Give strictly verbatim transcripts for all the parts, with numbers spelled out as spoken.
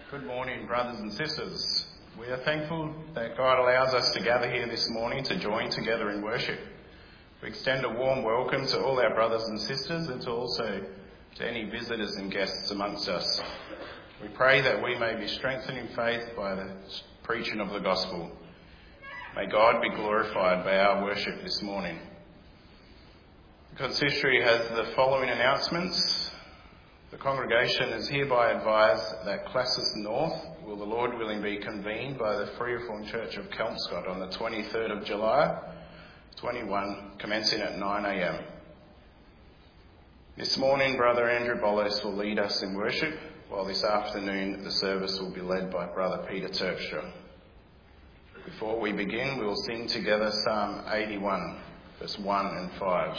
Good morning, brothers and sisters. We are thankful that God allows us to gather here this morning to join together in worship. We extend a warm welcome to all our brothers and sisters and to also to any visitors and guests amongst us. We pray that we may be strengthened in faith by the preaching of the gospel. May God be glorified by our worship this morning. The consistory has the following announcements. The congregation is hereby advised that Classis North will, the Lord willing, be convened by the Free Reformed Church of Kelmscott on the twenty-third of July, twenty-one, commencing at nine a.m. This morning, Brother Andrew Bollos will lead us in worship, while this afternoon the service will be led by Brother Peter Terpstra. Before we begin, we will sing together Psalm eighty-one, verse one and five.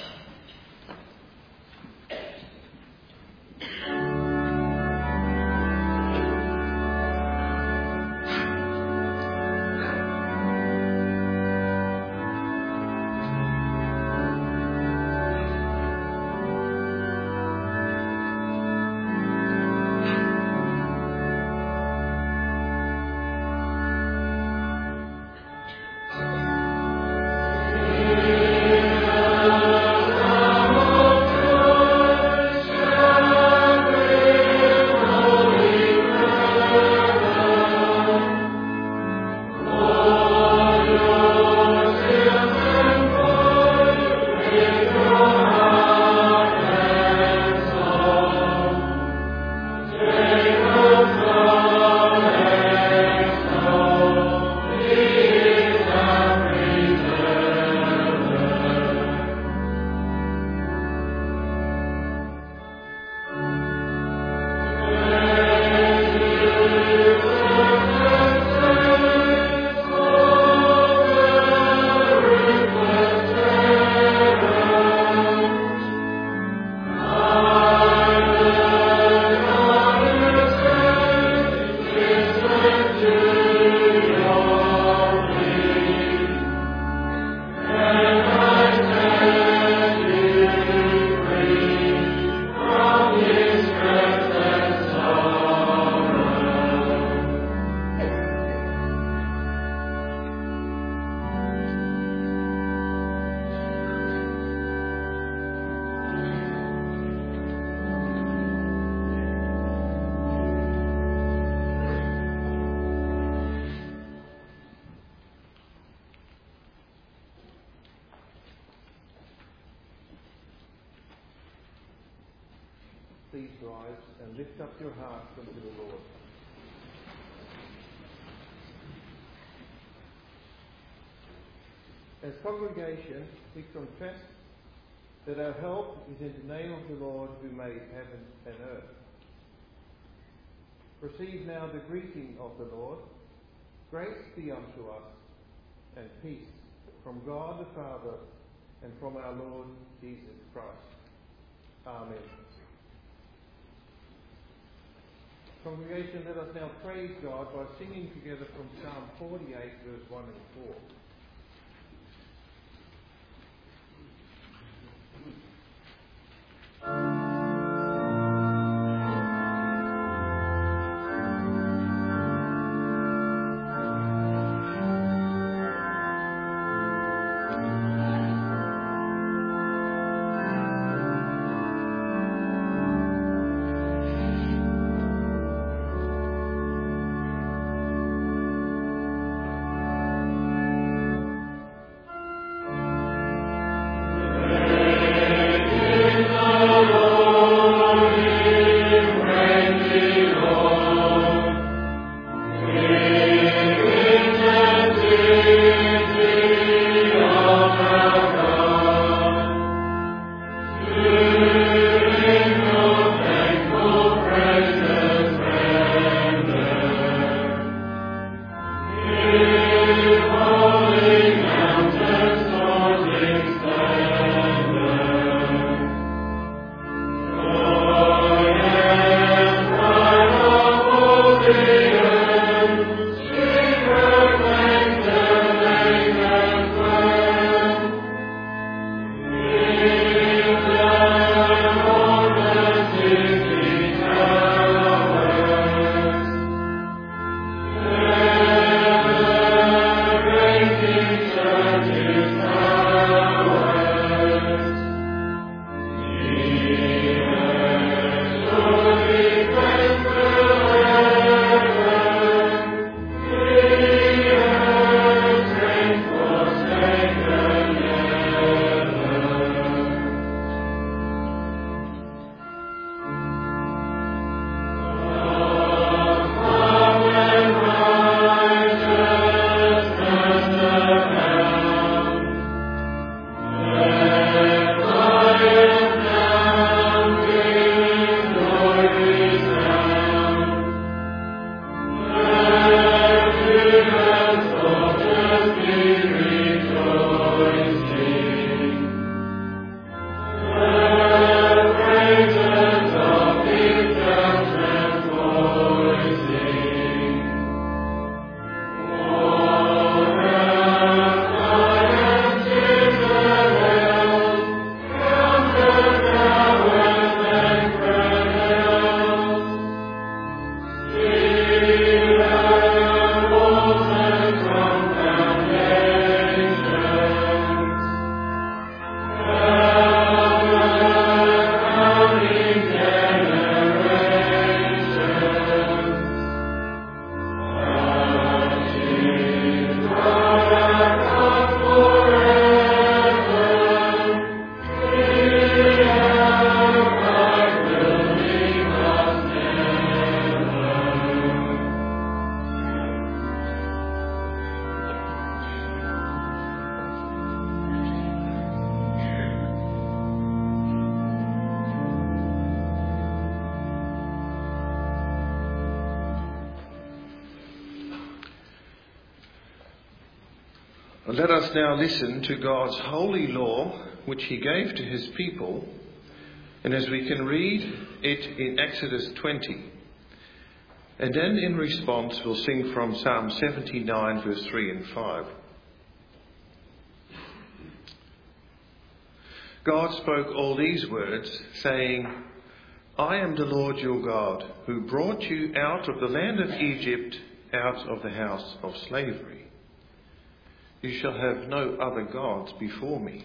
Please rise and lift up your hearts unto the Lord. As congregation, we confess that our help is in the name of the Lord who made heaven and earth. Receive now the greeting of the Lord. Grace be unto us, and peace from God the Father and from our Lord Jesus Christ. Amen. Congregation, let us now praise God by singing together from Psalm forty-eight, verse one and four. Thank Let us now listen to God's holy law, which he gave to his people, and as we can read it in Exodus twenty. And then in response we'll sing from Psalm seventy-nine, verse three and five. God spoke all these words, saying, I am the Lord your God, who brought you out of the land of Egypt, out of the house of slavery. You shall have no other gods before me.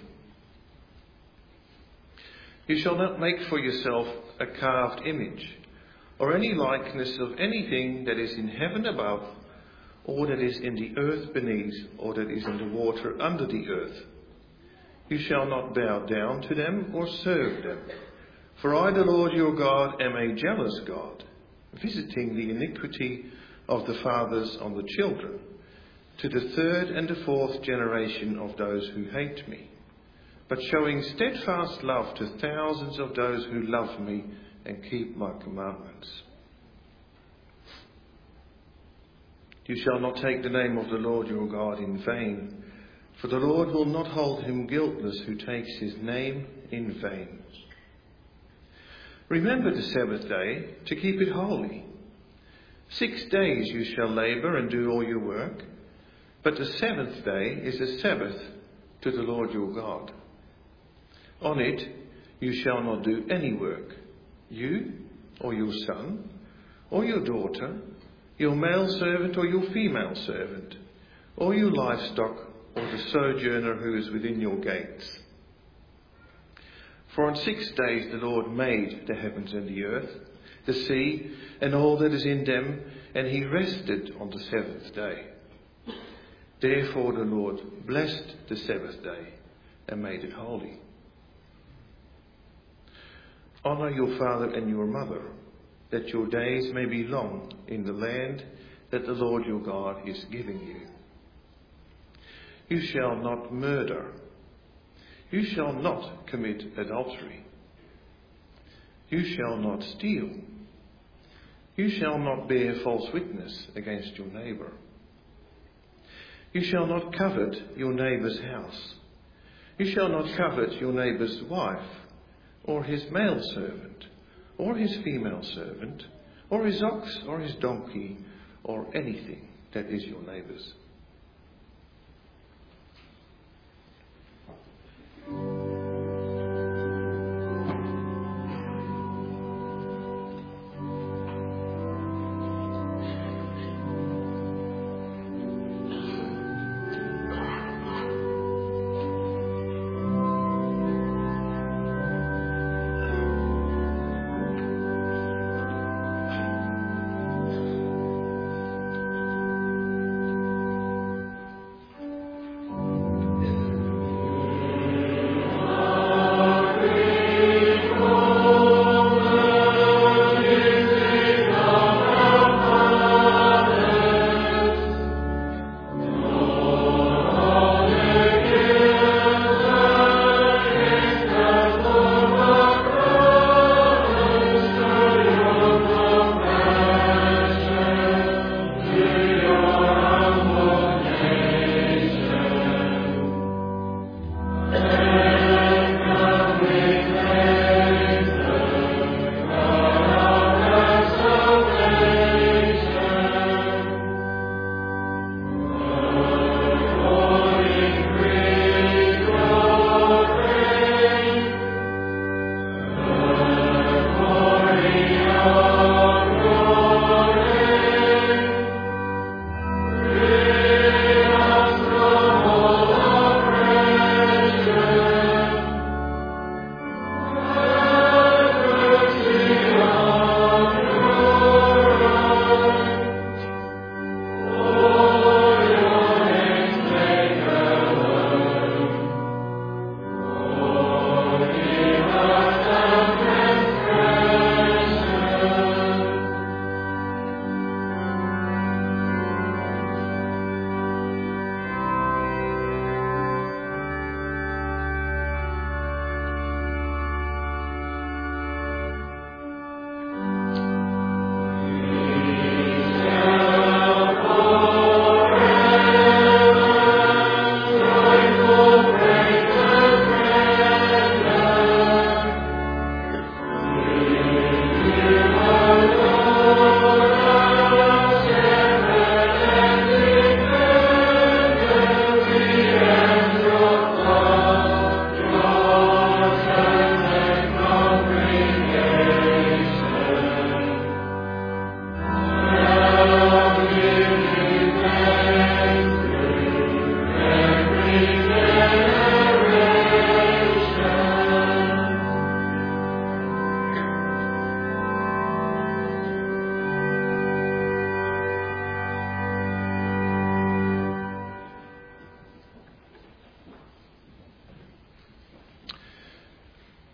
You shall not make for yourself a carved image, or any likeness of anything that is in heaven above, or that is in the earth beneath, or that is in the water under the earth. You shall not bow down to them or serve them. For I, the Lord your God, am a jealous God, visiting the iniquity of the fathers on the children, to the third and the fourth generation of those who hate me, but showing steadfast love to thousands of those who love me and keep my commandments. You shall not take the name of the Lord your God in vain, for the Lord will not hold him guiltless who takes his name in vain. Remember the Sabbath day to keep it holy. Six days you shall labour and do all your work, but the seventh day is a Sabbath to the Lord your God. On it you shall not do any work, you or your son or your daughter, your male servant or your female servant, or your livestock or the sojourner who is within your gates. For on six days the Lord made the heavens and the earth, the sea and all that is in them, and he rested on the seventh day. Therefore the Lord blessed the Sabbath day and made it holy. Honour your father and your mother, that your days may be long in the land that the Lord your God is giving you. You shall not murder. You shall not commit adultery. You shall not steal. You shall not bear false witness against your neighbour. You shall not covet your neighbour's house. You shall not covet your neighbour's wife, or his male servant, or his female servant, or his ox, or his donkey, or anything that is your neighbour's.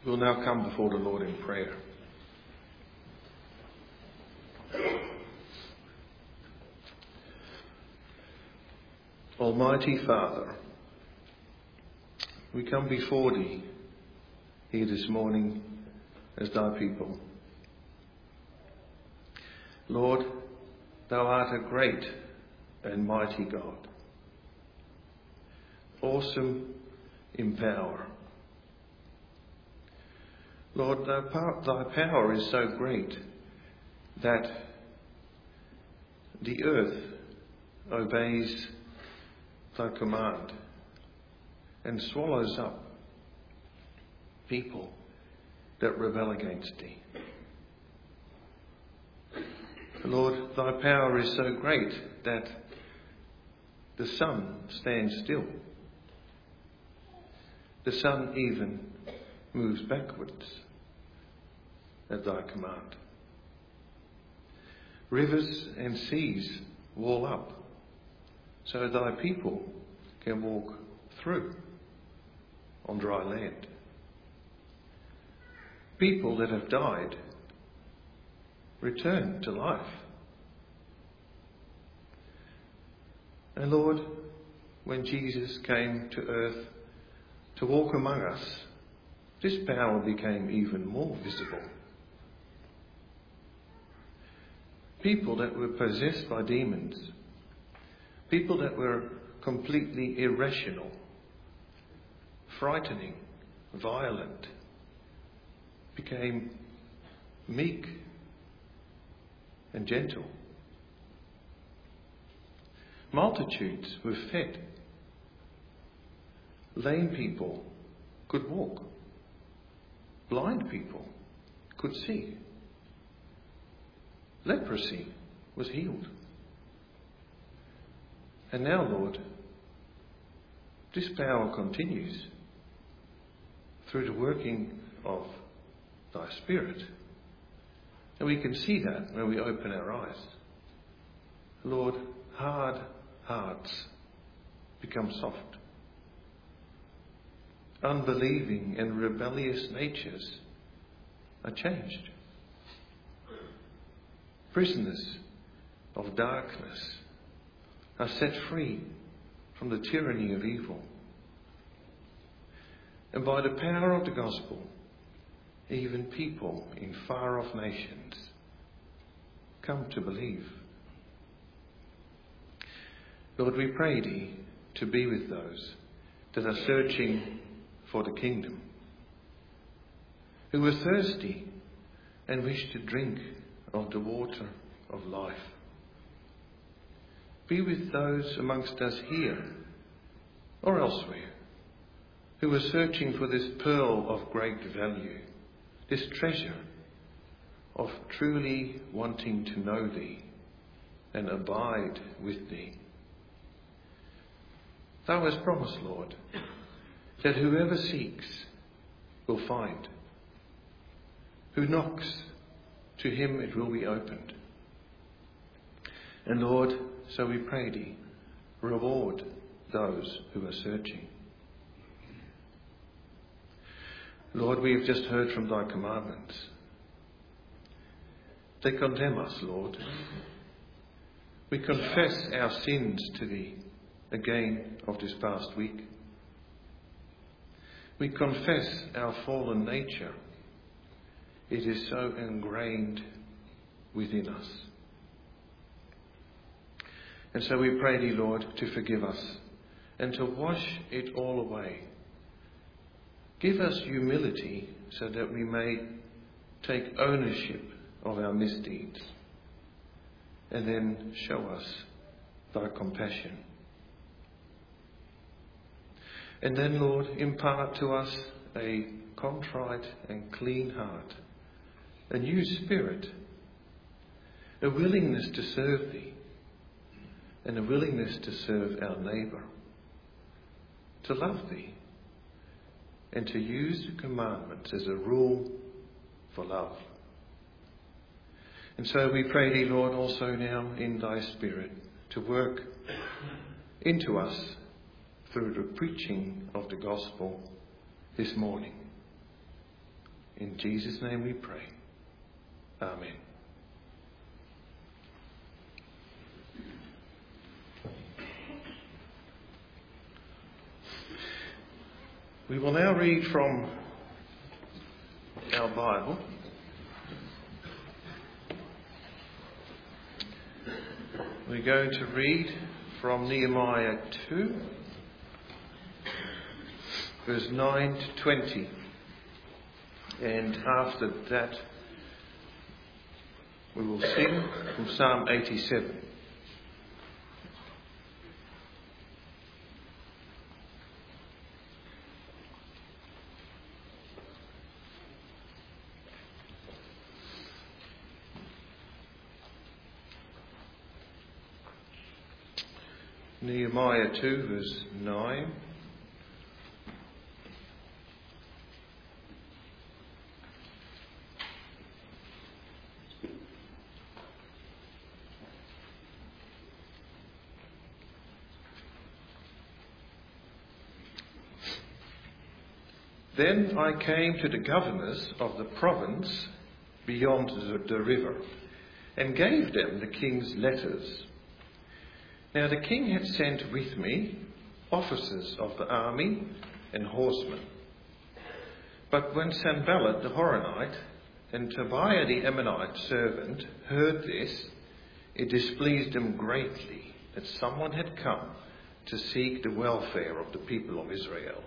We'll now come before the Lord in prayer. Almighty Father, we come before Thee here this morning as Thy people. Lord, Thou art a great and mighty God, awesome in power. Lord, Thy power is so great that the earth obeys Thy command and swallows up people that rebel against Thee. Lord, Thy power is so great that the sun stands still. The sun even moves backwards at Thy command. Rivers and seas wall up so Thy people can walk through on dry land. People that have died return to life. And Lord, when Jesus came to earth to walk among us, this power became even more visible. People that were possessed by demons, people that were completely irrational, frightening, violent, became meek and gentle. Multitudes were fed. Lame people could walk. Blind people could see. Leprosy was healed. And now, Lord, this power continues through the working of Thy Spirit. And we can see that when we open our eyes. Lord, hard hearts become soft. Unbelieving and rebellious natures are changed. Prisoners of darkness are set free from the tyranny of evil. And by the power of the gospel, even people in far-off nations come to believe. Lord, we pray Thee to be with those that are searching for the kingdom, who are thirsty and wish to drink of the water of life. Be with those amongst us here or elsewhere who are searching for this pearl of great value, this treasure of truly wanting to know Thee and abide with Thee. Thou hast promised, Lord, that whoever seeks will find. Who knocks, to him it will be opened. And Lord, so we pray Thee, reward those who are searching. Lord, we have just heard from Thy commandments. They condemn us, Lord. We confess our sins to Thee again of this past week. We confess our fallen nature. It is so ingrained within us. And so we pray Thee, Lord, to forgive us and to wash it all away. Give us humility so that we may take ownership of our misdeeds, and then show us Thy compassion. And then, Lord, impart to us a contrite and clean heart, a new spirit, a willingness to serve Thee, and a willingness to serve our neighbour, to love Thee, and to use the commandments as a rule for love. And so we pray Thee, Lord, also now in Thy Spirit to work into us through the preaching of the gospel this morning. In Jesus' name we pray. Amen. We will now read from our Bible. We're going to read from Nehemiah two, verse nine to twenty. And after that, we will sing from Psalm eighty-seven. Nehemiah two, verse nine. Then I came to the governors of the province beyond the, the river, and gave them the king's letters. Now the king had sent with me officers of the army and horsemen. But when Sanballat the Horonite and Tobiah the Ammonite servant heard this, it displeased them greatly that someone had come to seek the welfare of the people of Israel.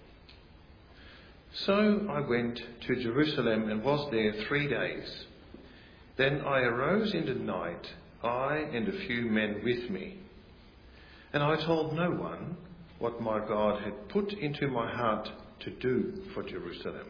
So I went to Jerusalem and was there three days. Then I arose in the night, I and a few men with me. And I told no one what my God had put into my heart to do for Jerusalem.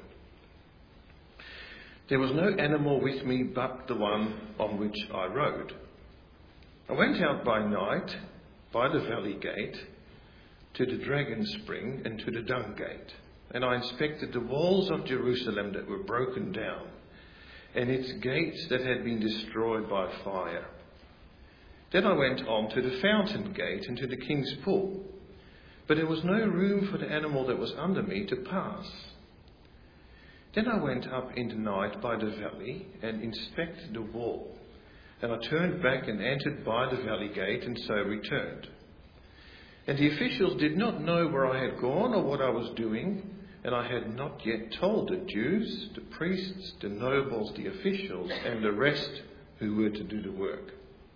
There was no animal with me but the one on which I rode. I went out by night, by the valley gate, to the dragon spring and to the dung gate. And I inspected the walls of Jerusalem that were broken down, and its gates that had been destroyed by fire. Then I went on to the fountain gate and to the king's pool, but there was no room for the animal that was under me to pass. Then I went up in the night by the valley and inspected the wall, and I turned back and entered by the valley gate, and so returned. And the officials did not know where I had gone or what I was doing, and I had not yet told the Jews, the priests, the nobles, the officials, and the rest who were to do the work.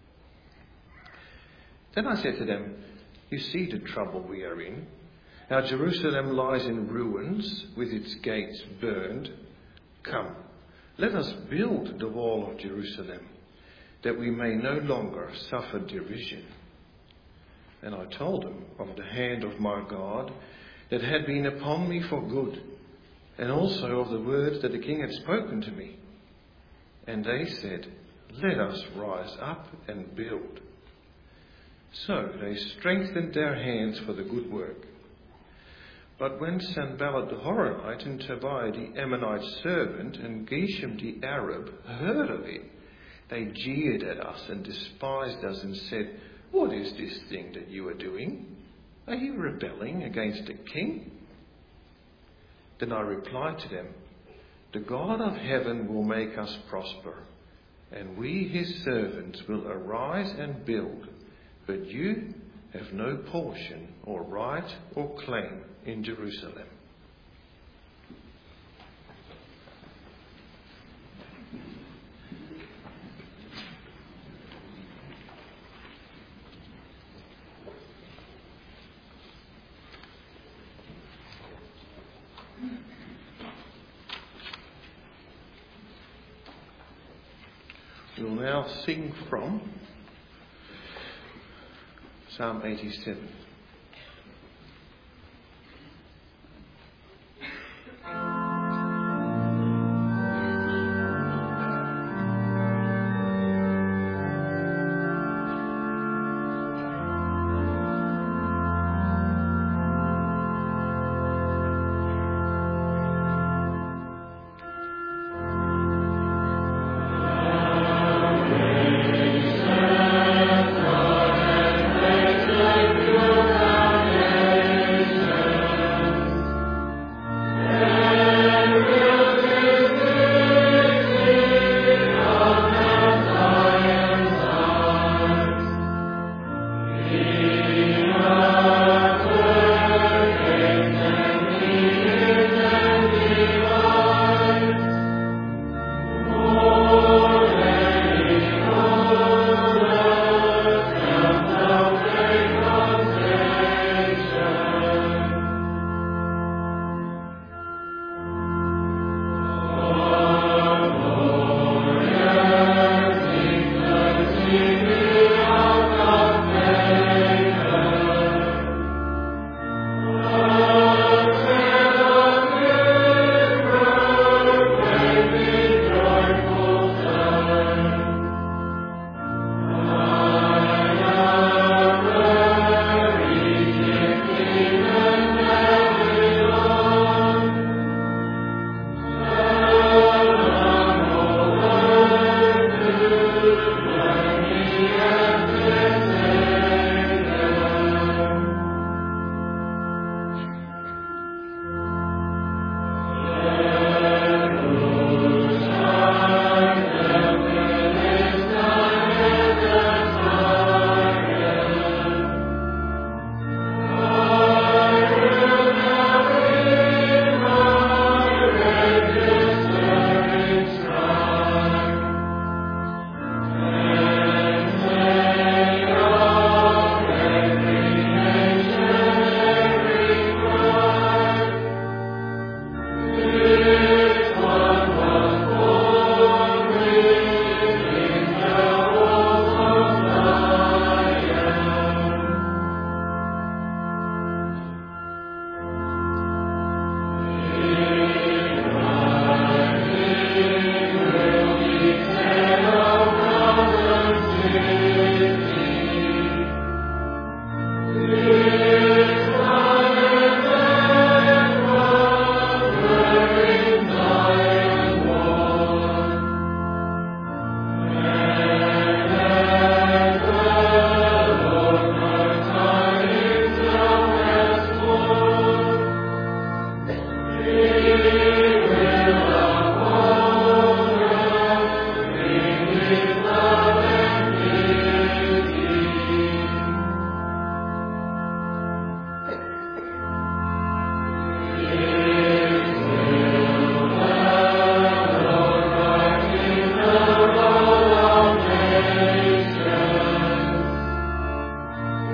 Then I said to them, you see the trouble we are in. Our Jerusalem lies in ruins, with its gates burned. Come, let us build the wall of Jerusalem, that we may no longer suffer derision. And I told them of the hand of my God that had been upon me for good, and also of the words that the king had spoken to me. And they said, let us rise up and build. So they strengthened their hands for the good work. But when Sanballat the Horonite and Tobiah the Ammonite servant and Geshem the Arab heard of it, they jeered at us and despised us and said, what is this thing that you are doing? Are you rebelling against the king? Then I replied to them, the God of heaven will make us prosper, and we his servants will arise and build. But you have no portion or right or claim in Jerusalem. We will now sing from Psalm eighty-seven. Good.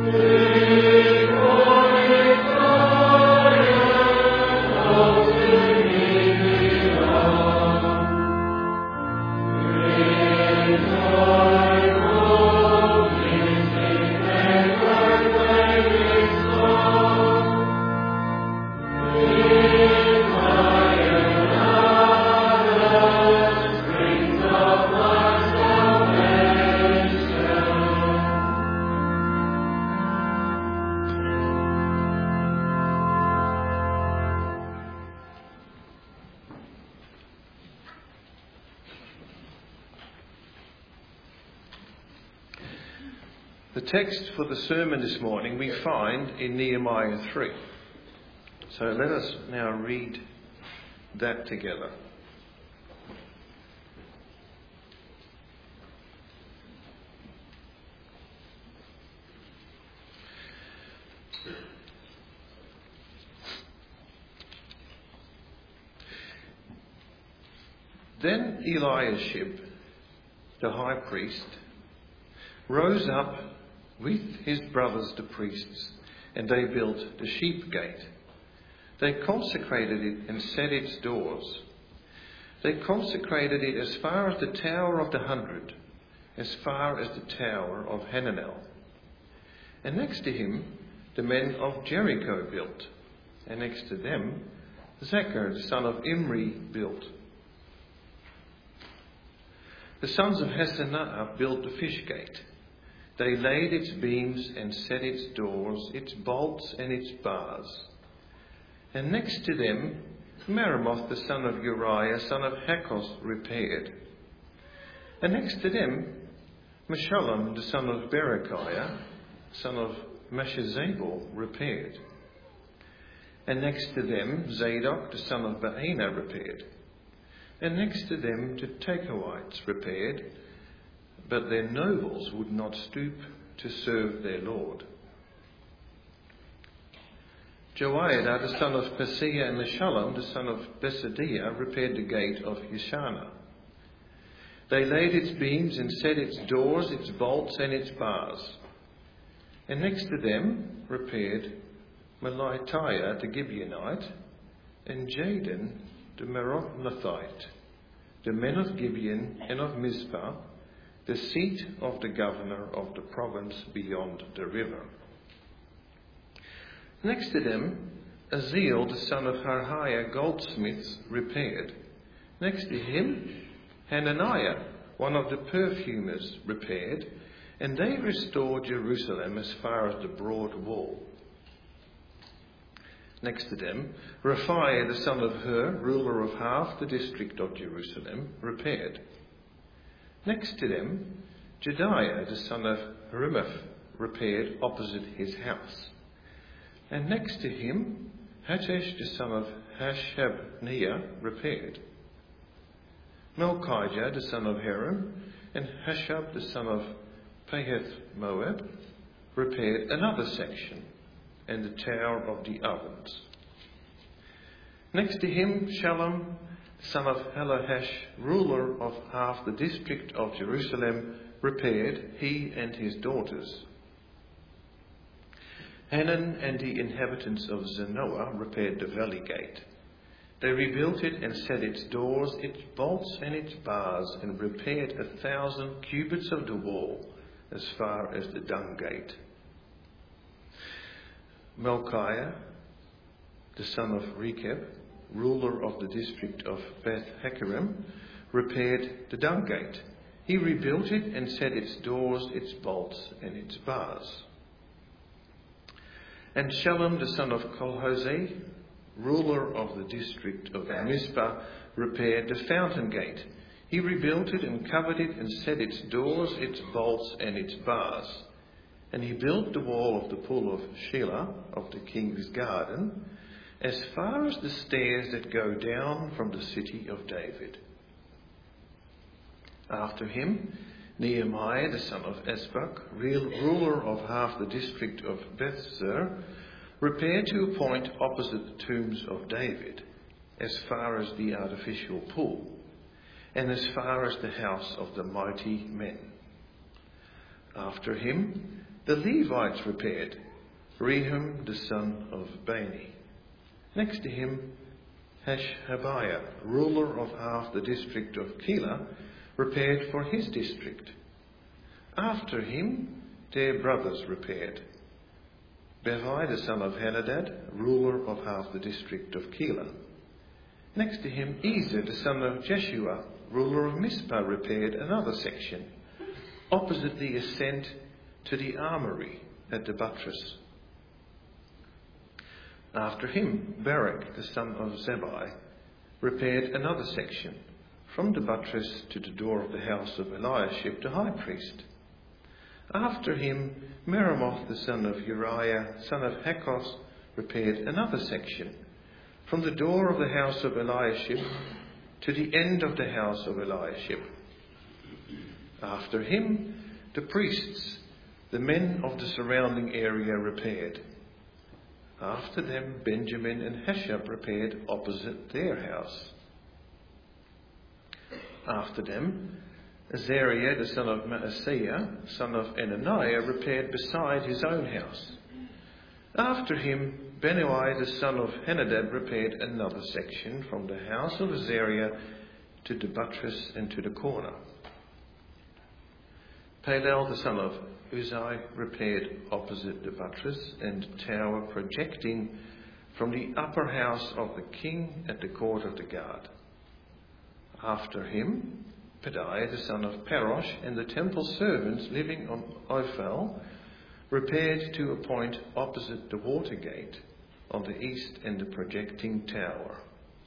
The text for the sermon this morning we find in Nehemiah three. So let us now read that together. Then Eliashib, the high priest, rose up with his brothers the priests, and they built the sheep gate. They consecrated it and set its doors. They consecrated it as far as the Tower of the Hundred, as far as the Tower of Hananel. And next to him the men of Jericho built, and next to them Zachar the son of Imri built. The sons of Hassenaah built the fish gate. They laid its beams and set its doors, its bolts and its bars. And next to them, Meremoth the son of Uriah, son of Hakkoz, repaired. And next to them, Meshullam the son of Berechiah, son of Meshezabel, repaired. And next to them, Zadok the son of Baana repaired. And next to them, the Tekoites repaired, but their nobles would not stoop to serve their lord. Joiada the son of Paseah and Meshullam the son of Besadiah repaired the gate of Yeshana. They laid its beams and set its doors, its bolts and its bars. And next to them repaired Melatiah the Gibeonite and Jadon the Meronothite, the men of Gibeon and of Mizpah, the seat of the governor of the province beyond the river. Next to them, Aziel the son of Harhiah goldsmiths repaired. Next to him, Hananiah, one of the perfumers, repaired, and they restored Jerusalem as far as the broad wall. Next to them, Rephaiah the son of Hur, ruler of half the district of Jerusalem, repaired. Next to them, Jediah the son of Harumaph repaired opposite his house. And next to him, Hattesh the son of Hashabniah repaired. Melchijah the son of Haram and Hashab the son of Pahath Moab repaired another section, and the Tower of the Ovens. Next to him, Shallum son of Halahash, ruler of half the district of Jerusalem, repaired, he and his daughters. Hanan and the inhabitants of Zanoah repaired the valley gate. They rebuilt it and set its doors, its bolts and its bars, and repaired a thousand cubits of the wall as far as the dung gate. Melchiah, the son of Rechab, ruler of the district of Beth Hakerem, repaired the dung gate. He rebuilt it and set its doors, its bolts and its bars. And Shallum the son of Colhose, ruler of the district of Mizpah, repaired the fountain gate. He rebuilt it and covered it and set its doors, its bolts and its bars. And he built the wall of the pool of Shelah of the king's garden, as far as the stairs that go down from the city of David. After him, Nehemiah the son of Asbach, ruler of half the district of Bethzer, repaired to a point opposite the tombs of David, as far as the artificial pool, and as far as the house of the mighty men. After him, The Levites repaired. Rehum, the son of Bani. Next to him, Hashabiah, ruler of half the district of Keilah, repaired for his district. After him, their brothers repaired. Bevi, the son of Henadad, ruler of half the district of Keilah. Next to him, Ezer, the son of Jeshua, ruler of Mizpah, repaired another section, opposite the ascent to the armoury at the buttress. After him, Barak, the son of Zebai, repaired another section, from the buttress to the door of the house of Eliashib the high priest. After him, Meremoth, the son of Uriah, son of Hakkoz, repaired another section, from the door of the house of Eliashib to the end of the house of Eliashib. After him, the priests, the men of the surrounding area, repaired. After them, Benjamin and Hashab repaired opposite their house. After them, Azariah, the son of Maaseiah, son of Ananiah, repaired beside his own house. After him, Benui, the son of Henadad, repaired another section from the house of Azariah to the buttress and to the corner. Palel, the son of Uzai, repaired opposite the buttress and tower projecting from the upper house of the king at the court of the guard. After him, Pedaiah, the son of Parosh, and the temple servants living on Ophel repaired to a point opposite the water gate on the east and the projecting tower.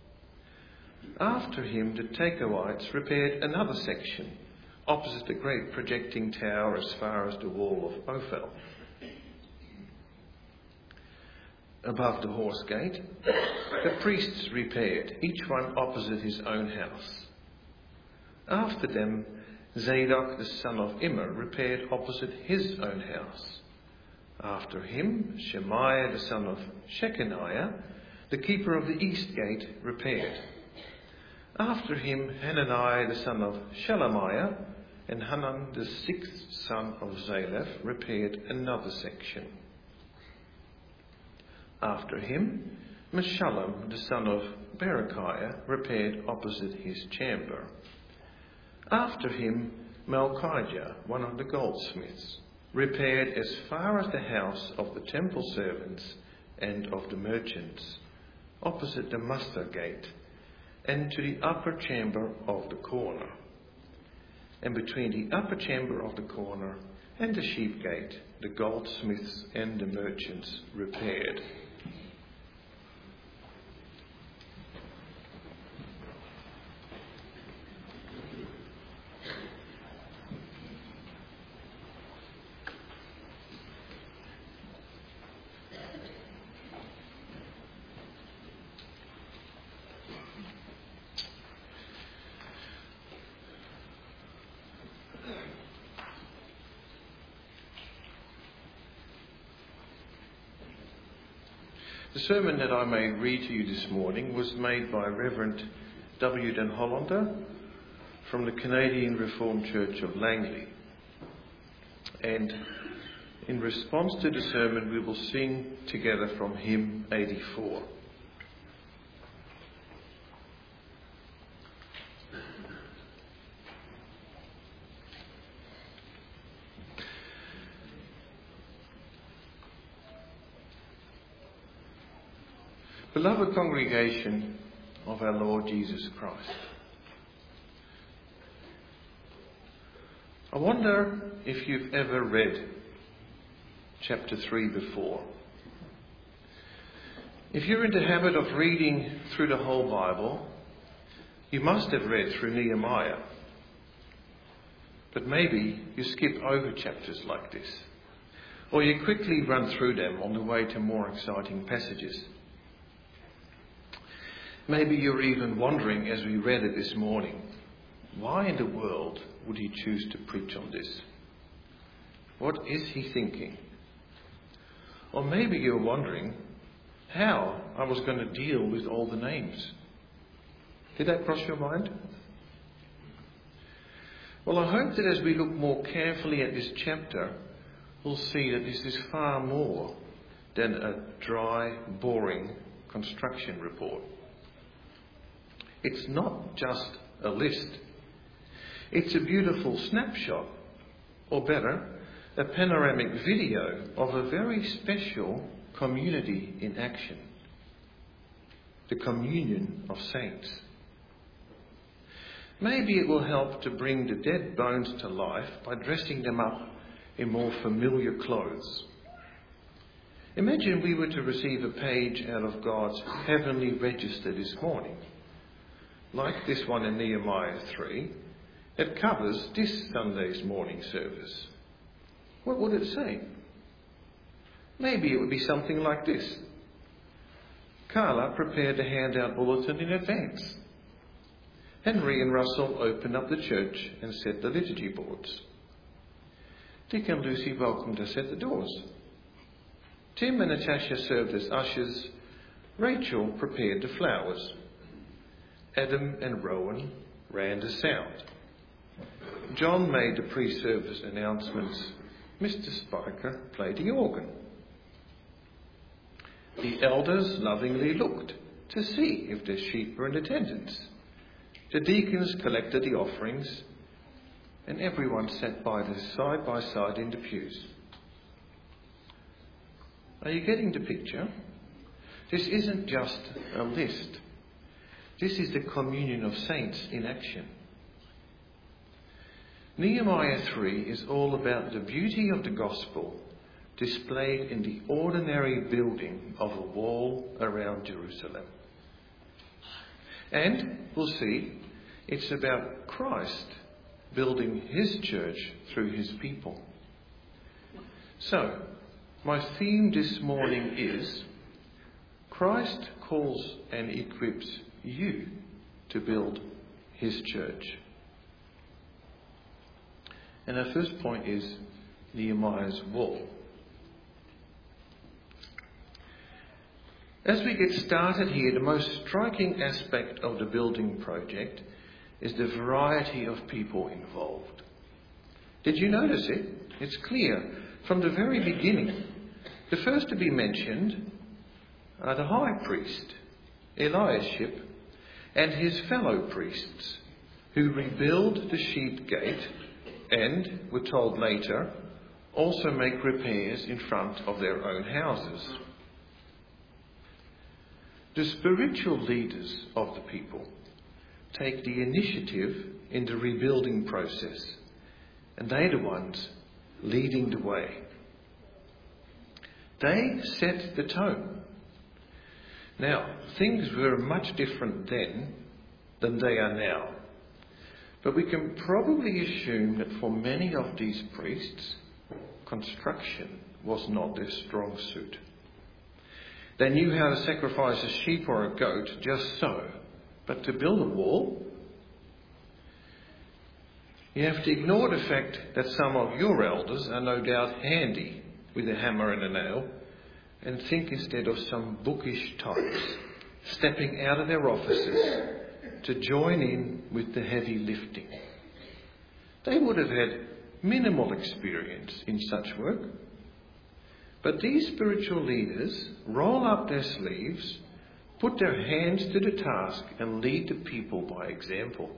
After him, the Tekoites repaired another section opposite the great projecting tower as far as the wall of Ophel. Above the horse gate, the priests repaired, each one opposite his own house. After them, Zadok the son of Immer repaired opposite his own house. After him, Shemaiah the son of Shechaniah, the keeper of the east gate, repaired. After him, Hananiah the son of Shelemiah and Hanan the sixth son of Zalaph repaired another section. After him, Meshullam the son of Berechiah repaired opposite his chamber. After him, Malchijah, one of the goldsmiths, repaired as far as the house of the temple servants and of the merchants, opposite the muster gate, and to the upper chamber of the corner. And between the upper chamber of the corner and the sheep gate, the goldsmiths and the merchants repaired. The sermon that I may read to you this morning was made by Reverend W. Den Hollander from the Canadian Reformed Church of Langley. And in response to the sermon, we will sing together from hymn eighty-four. Beloved congregation of our Lord Jesus Christ, I wonder if you've ever read chapter three before. If you're in the habit of reading through the whole Bible, you must have read through Nehemiah. But maybe you skip over chapters like this, or you quickly run through them on the way to more exciting passages. Maybe you're even wondering, as we read it this morning, why in the world would he choose to preach on this? What is he thinking? Or maybe you're wondering how I was going to deal with all the names. Did that cross your mind? Well, I hope that as we look more carefully at this chapter, we'll see that this is far more than a dry, boring construction report. It's not just a list. It's a beautiful snapshot, or better, a panoramic video of a very special community in action. The communion of saints. Maybe it will help to bring the dead bones to life by dressing them up in more familiar clothes. Imagine we were to receive a page out of God's heavenly register this morning, like this one in Nehemiah three, that covers this Sunday's morning service. What would it say? Maybe it would be something like this. Carla prepared to hand out bulletin in advance. Henry and Russell opened up the church and set the liturgy boards. Dick and Lucy welcomed us at the doors. Tim and Natasha served as ushers. Rachel prepared the flowers. Adam and Rowan ran the sound. John made the pre-service announcements. Mister Spiker played the organ. The elders lovingly looked to see if their sheep were in attendance. The deacons collected the offerings, and everyone sat by the side by side in the pews. Are you getting the picture? This isn't just a list. This is the communion of saints in action. Nehemiah three is all about the beauty of the gospel displayed in the ordinary building of a wall around Jerusalem. And we'll see it's about Christ building his church through his people. So, my theme this morning is Christ calls and equips you to build his church. And our first point is Nehemiah's wall. As we get started here, the most striking aspect of the building project is the variety of people involved. Did you notice it? It's clear from the very beginning. The first to be mentioned are the high priest, Eliashib, and his fellow priests, who rebuild the sheep gate and, we're told later, also make repairs in front of their own houses. The spiritual leaders of the people take the initiative in the rebuilding process, and they're the ones leading the way. They set the tone. Now, things were much different then than they are now, but we can probably assume that for many of these priests, construction was not their strong suit. They knew how to sacrifice a sheep or a goat just so, but to build a wall, you have to ignore the fact that some of your elders are no doubt handy with a hammer and a nail, and think instead of some bookish types stepping out of their offices to join in with the heavy lifting. They would have had minimal experience in such work. But these spiritual leaders roll up their sleeves, put their hands to the task, and lead the people by example.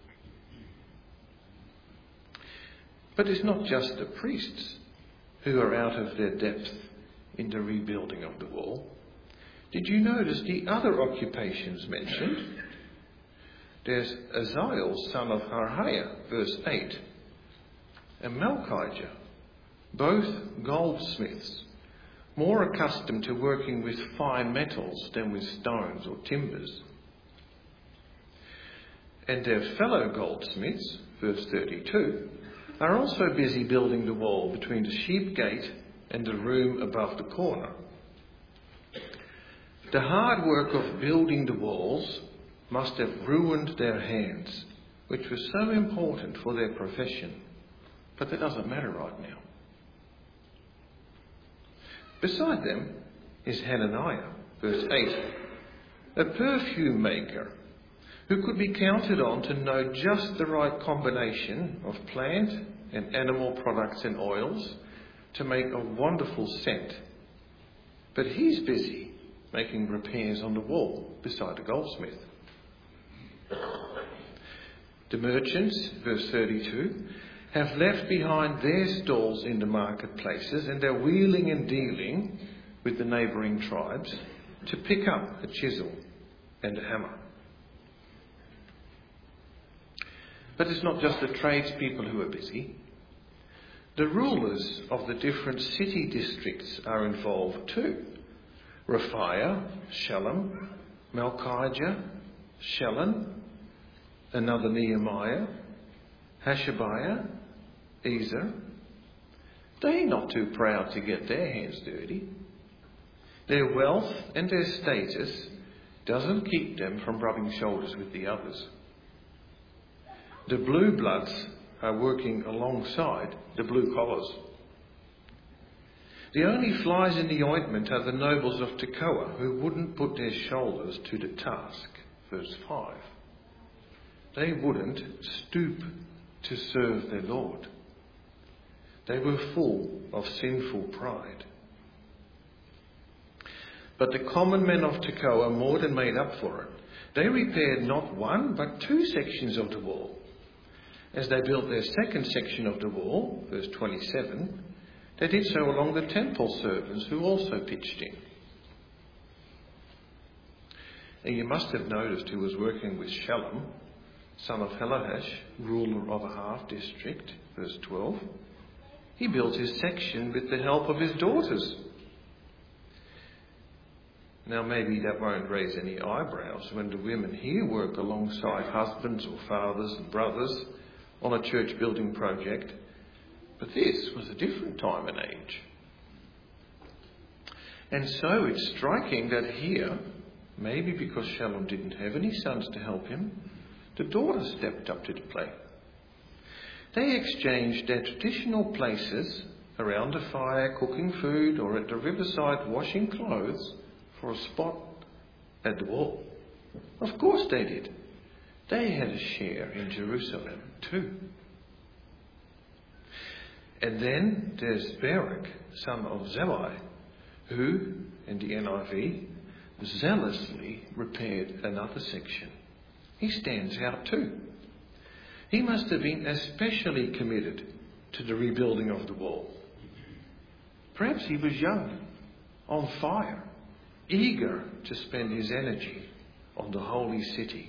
But it's not just the priests who are out of their depth in the rebuilding of the wall. Did you notice the other occupations mentioned? There's Aziel, son of Harhaiah, verse eight, and Malchijah, both goldsmiths, more accustomed to working with fine metals than with stones or timbers. And their fellow goldsmiths, verse thirty-two, are also busy building the wall between the sheep gate and the room above the corner. The hard work of building the walls must have ruined their hands, which was so important for their profession, but that doesn't matter right now. Beside them is Hananiah, verse eight, a perfume maker who could be counted on to know just the right combination of plant and animal products and oils to make a wonderful scent, but he's busy making repairs on the wall beside the goldsmith. The merchants, verse thirty-two, have left behind their stalls in the marketplaces, and they're wheeling and dealing with the neighbouring tribes to pick up a chisel and a hammer. But it's not just the tradespeople who are busy. The rulers of the different city districts are involved too. Raphiah, Shalom, Malchijah, Shallun, another Nehemiah, Hashabiah, Ezer. They're not too proud to get their hands dirty. Their wealth and their status doesn't keep them from rubbing shoulders with the others. The blue bloods are working alongside the blue collars. The only flies in the ointment are the nobles of Tekoa, who wouldn't put their shoulders to the task. Verse five. They wouldn't stoop to serve their Lord. They were full of sinful pride. But the common men of Tekoa more than made up for it. They repaired not one, but two sections of the wall. As they built their second section of the wall, verse twenty-seven, they did so along the temple servants who also pitched in. And you must have noticed who was working with Shallum, son of Helahash, ruler of a half district, verse twelve. He built his section with the help of his daughters. Now maybe that won't raise any eyebrows when the women here work alongside husbands or fathers and brothers on a church building project. But this was a different time and age. And so it's striking that here, maybe because Shallum didn't have any sons to help him, the daughters stepped up to the plate. They exchanged their traditional places around the fire cooking food or at the riverside washing clothes for a spot at the wall. Of course they did. They had a share in Jerusalem too. And then there's Barak, son of Zelai, who, in the N I V, zealously repaired another section. He stands out too. He must have been especially committed to the rebuilding of the wall. Perhaps he was young, on fire, eager to spend his energy on the holy city.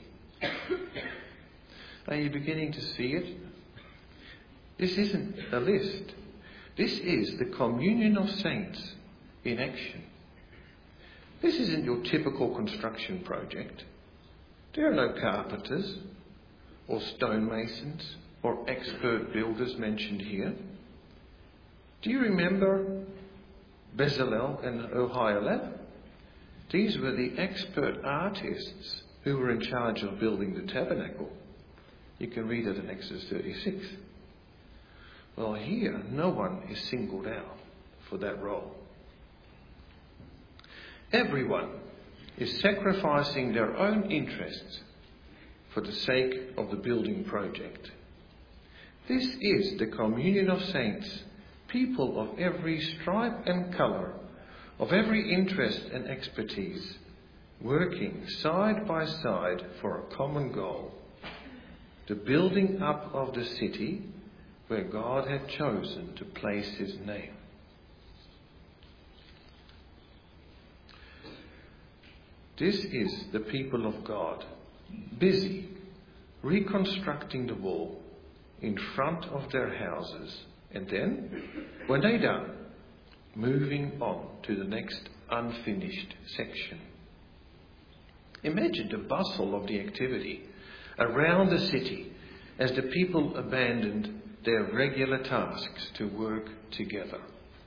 Are you beginning to see it? This isn't a list. This is the communion of saints in action. This isn't your typical construction project. There are no carpenters or stonemasons or expert builders mentioned here. Do you remember Bezalel and Oholiab? These were the expert artists who were in charge of building the tabernacle. You can read it in Exodus thirty-six. Well, here, no one is singled out for that role. Everyone is sacrificing their own interests for the sake of the building project. This is the communion of saints, people of every stripe and colour, of every interest and expertise, working side by side for a common goal, the building up of the city where God had chosen to place his name. This is the people of God, busy reconstructing the wall in front of their houses, and then, when they're done, moving on to the next unfinished section. Imagine the bustle of the activity around the city as the people abandoned their regular tasks to work together.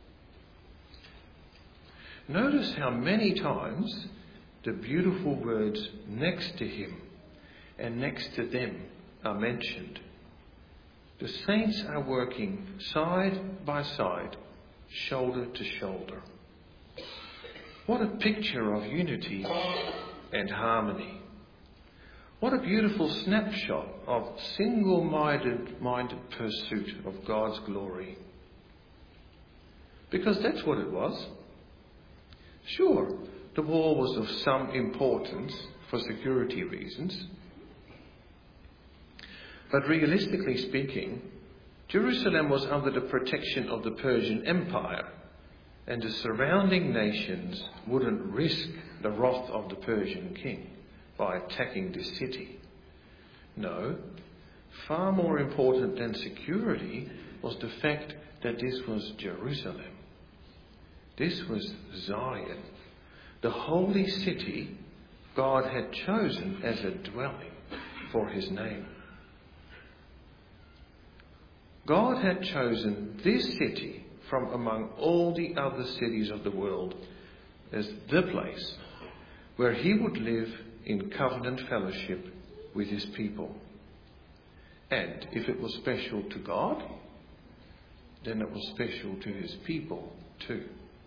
Notice how many times the beautiful words next to him and next to them are mentioned. The saints are working side by side, shoulder to shoulder. What a picture of unity and harmony. What a beautiful snapshot of single-minded minded pursuit of God's glory. because that's what it was. Sure, the wall was of some importance for security reasons, but realistically speaking, Jerusalem was under the protection of the Persian Empire, and the surrounding nations wouldn't risk the wrath of the Persian king by attacking this city. No, far more important than security was the fact that this was Jerusalem. This was Zion, the holy city God had chosen as a dwelling for his name. God had chosen this city from among all the other cities of the world as the place where he would live in covenant fellowship with his people. And if it was special to God, then it was special to his people too.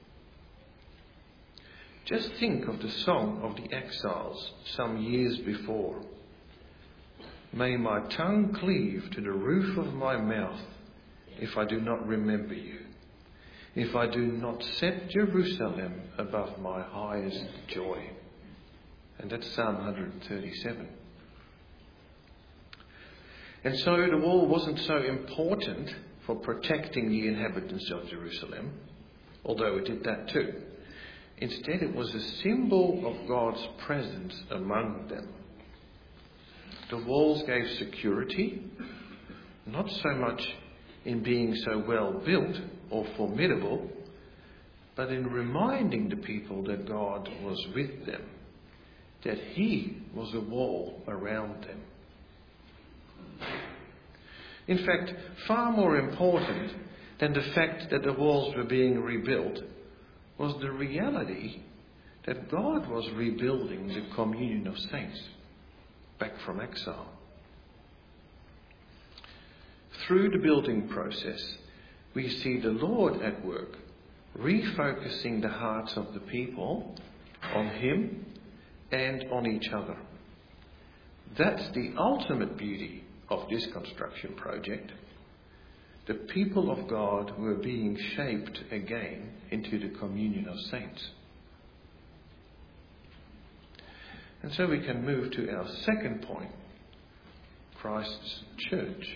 Just think of the song of the exiles some years before. May my tongue cleave to the roof of my mouth if I do not remember you, if I do not set Jerusalem above my highest joy. And that's Psalm one thirty-seven. And so the wall wasn't so important for protecting the inhabitants of Jerusalem, although it did that too. Instead, it was a symbol of God's presence among them. The walls gave security, not so much in being so well built or formidable, but in reminding the people that God was with them, that he was a wall around them. In fact, far more important than the fact that the walls were being rebuilt was the reality that God was rebuilding the communion of saints back from exile. Through the building process, we see the Lord at work, refocusing the hearts of the people on him and on each other. That's the ultimate beauty of this construction project. The people of God were being shaped again into the communion of saints. And so we can move to our second point, Christ's church.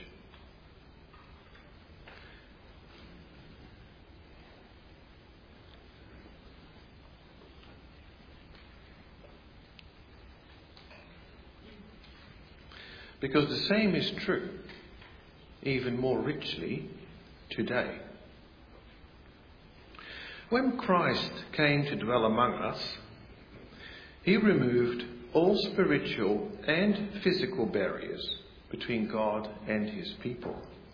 Because the same is true, even more richly, today. When Christ came to dwell among us, he removed all spiritual and physical barriers between God and his people.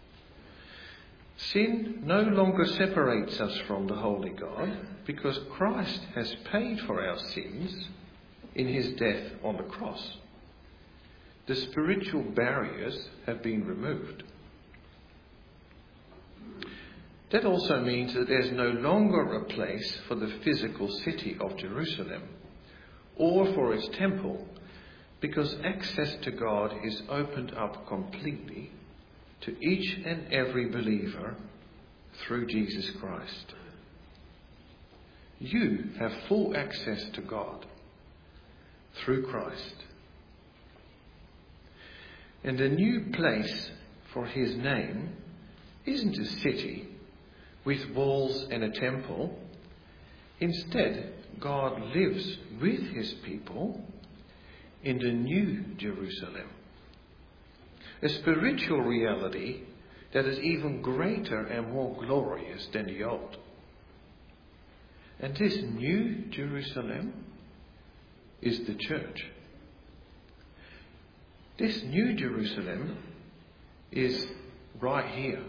Sin no longer separates us from the holy God because Christ has paid for our sins in his death on the cross. The spiritual barriers have been removed. That also means that there's no longer a place for the physical city of Jerusalem or for its temple, because access to God is opened up completely to each and every believer through Jesus Christ. You have full access to God through Christ. And the new place for his name isn't a city with walls and a temple. Instead, God lives with his people in the new Jerusalem, a spiritual reality that is even greater and more glorious than the old. And this new Jerusalem is the church. This new Jerusalem is right here.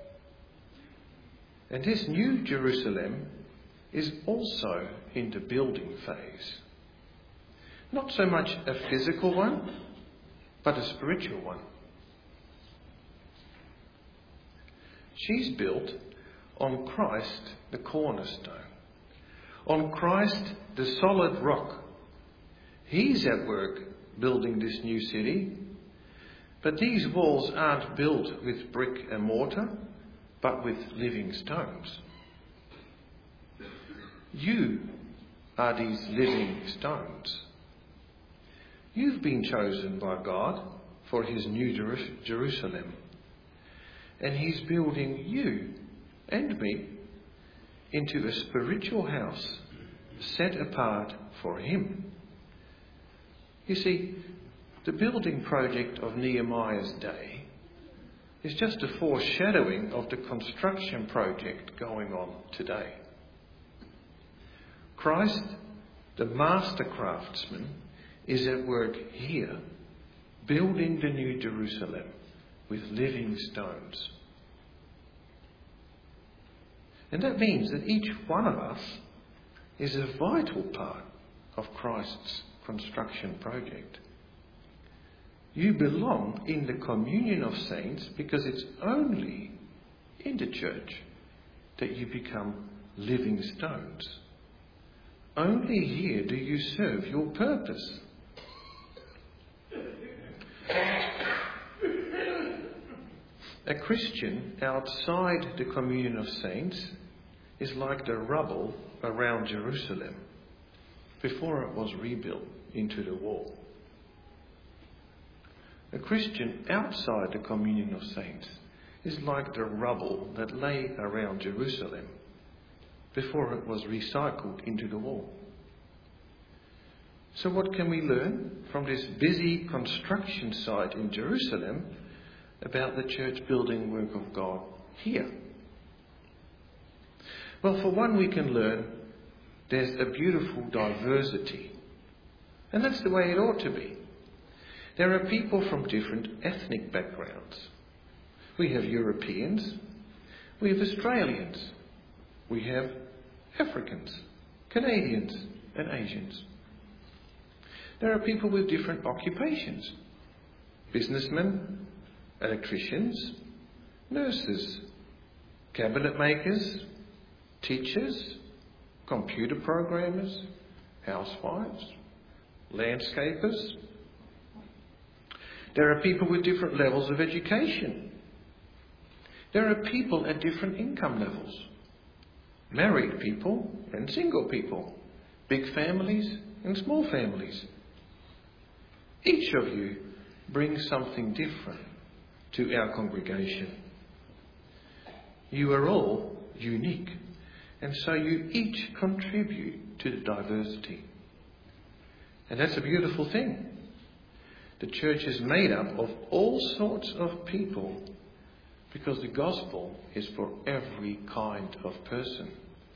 And this new Jerusalem is also in the building phase. Not so much a physical one, but a spiritual one. She's built on Christ, the cornerstone. On Christ, the solid rock. He's at work building this new city. But these walls aren't built with brick and mortar, but with living stones. You are these living stones. You've been chosen by God for his new Jer- Jerusalem. And he's building you and me into a spiritual house set apart for him. You see, the building project of Nehemiah's day is just a foreshadowing of the construction project going on today. Christ, the master craftsman, is at work here, building the new Jerusalem with living stones. And that means that each one of us is a vital part of Christ's construction project. You belong in the communion of saints because it's only in the church that you become living stones. Only here do you serve your purpose. A Christian outside the communion of saints is like the rubble around Jerusalem before it was rebuilt into the wall. A Christian outside the communion of saints is like the rubble that lay around Jerusalem before it was recycled into the wall. So what can we learn from this busy construction site in Jerusalem about the church building work of God here? Well, for one, we can learn there's a beautiful diversity. And that's the way it ought to be. There are people from different ethnic backgrounds. We have Europeans, we have Australians, we have Africans, Canadians and Asians. There are people with different occupations. Businessmen, electricians, nurses, cabinet makers, teachers, computer programmers, housewives, landscapers. There are people with different levels of education. There are people at different income levels. Married people and single people. Big families and small families. Each of you brings something different to our congregation. You are all unique, and so you each contribute to the diversity. And that's a beautiful thing. The church is made up of all sorts of people because the gospel is for every kind of person.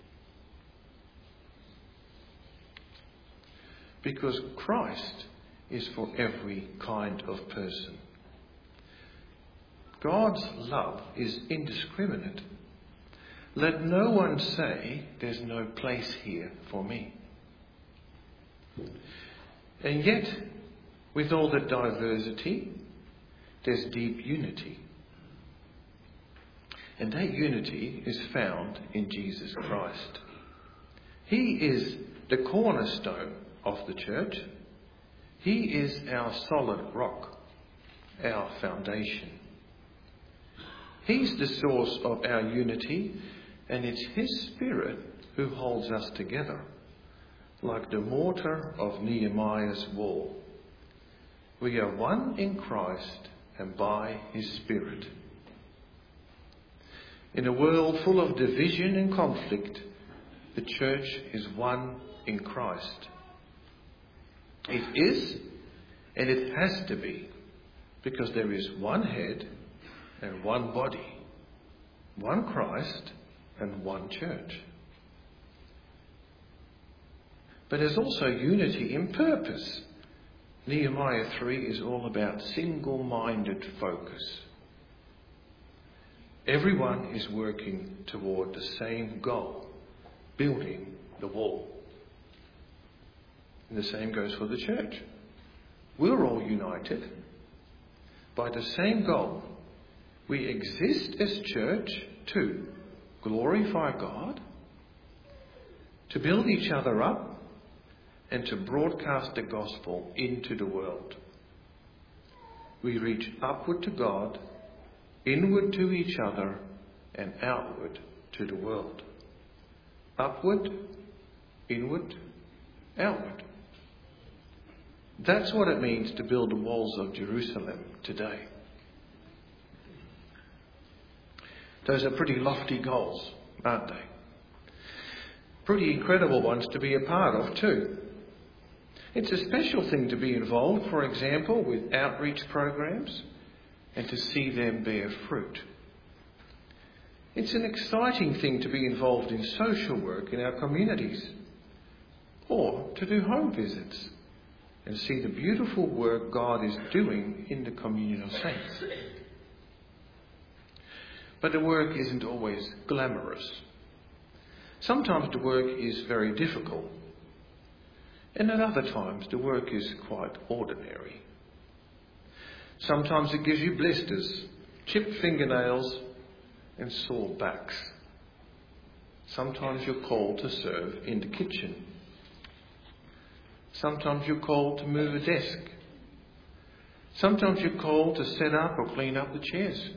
Because Christ is for every kind of person. God's love is indiscriminate. Let no one say there's no place here for me. And yet, with all the diversity, there's deep unity. And that unity is found in Jesus Christ. He is the cornerstone of the church. He is our solid rock, our foundation. He's the source of our unity, and it's His Spirit who holds us together, like the mortar of Nehemiah's wall. We are one in Christ and by His Spirit. In a world full of division and conflict, the church is one in Christ. It is, and it has to be, because there is one head and one body, one Christ and one church. But there's also unity in purpose. Nehemiah three is all about single-minded focus. Everyone is working toward the same goal, building the wall. And the same goes for the church. We're all united by the same goal. We exist as church to glorify God, to build each other up, and to broadcast the gospel into the world. We reach upward to God, inward to each other, and outward to the world. Upward inward, outward. That's what it means to build the walls of Jerusalem today. Those are pretty lofty goals, aren't they? Pretty incredible ones to be a part of too. It's a special thing to be involved, for example, with outreach programs and to see them bear fruit. It's an exciting thing to be involved in social work in our communities, or to do home visits and see the beautiful work God is doing in the communion of saints. But the work isn't always glamorous. Sometimes the work is very difficult, and at other times the work is quite ordinary. Sometimes it gives you blisters, chipped fingernails and sore backs. Sometimes you're called to serve in the kitchen. Sometimes you're called to move a desk. Sometimes you're called to set up or clean up the chairs.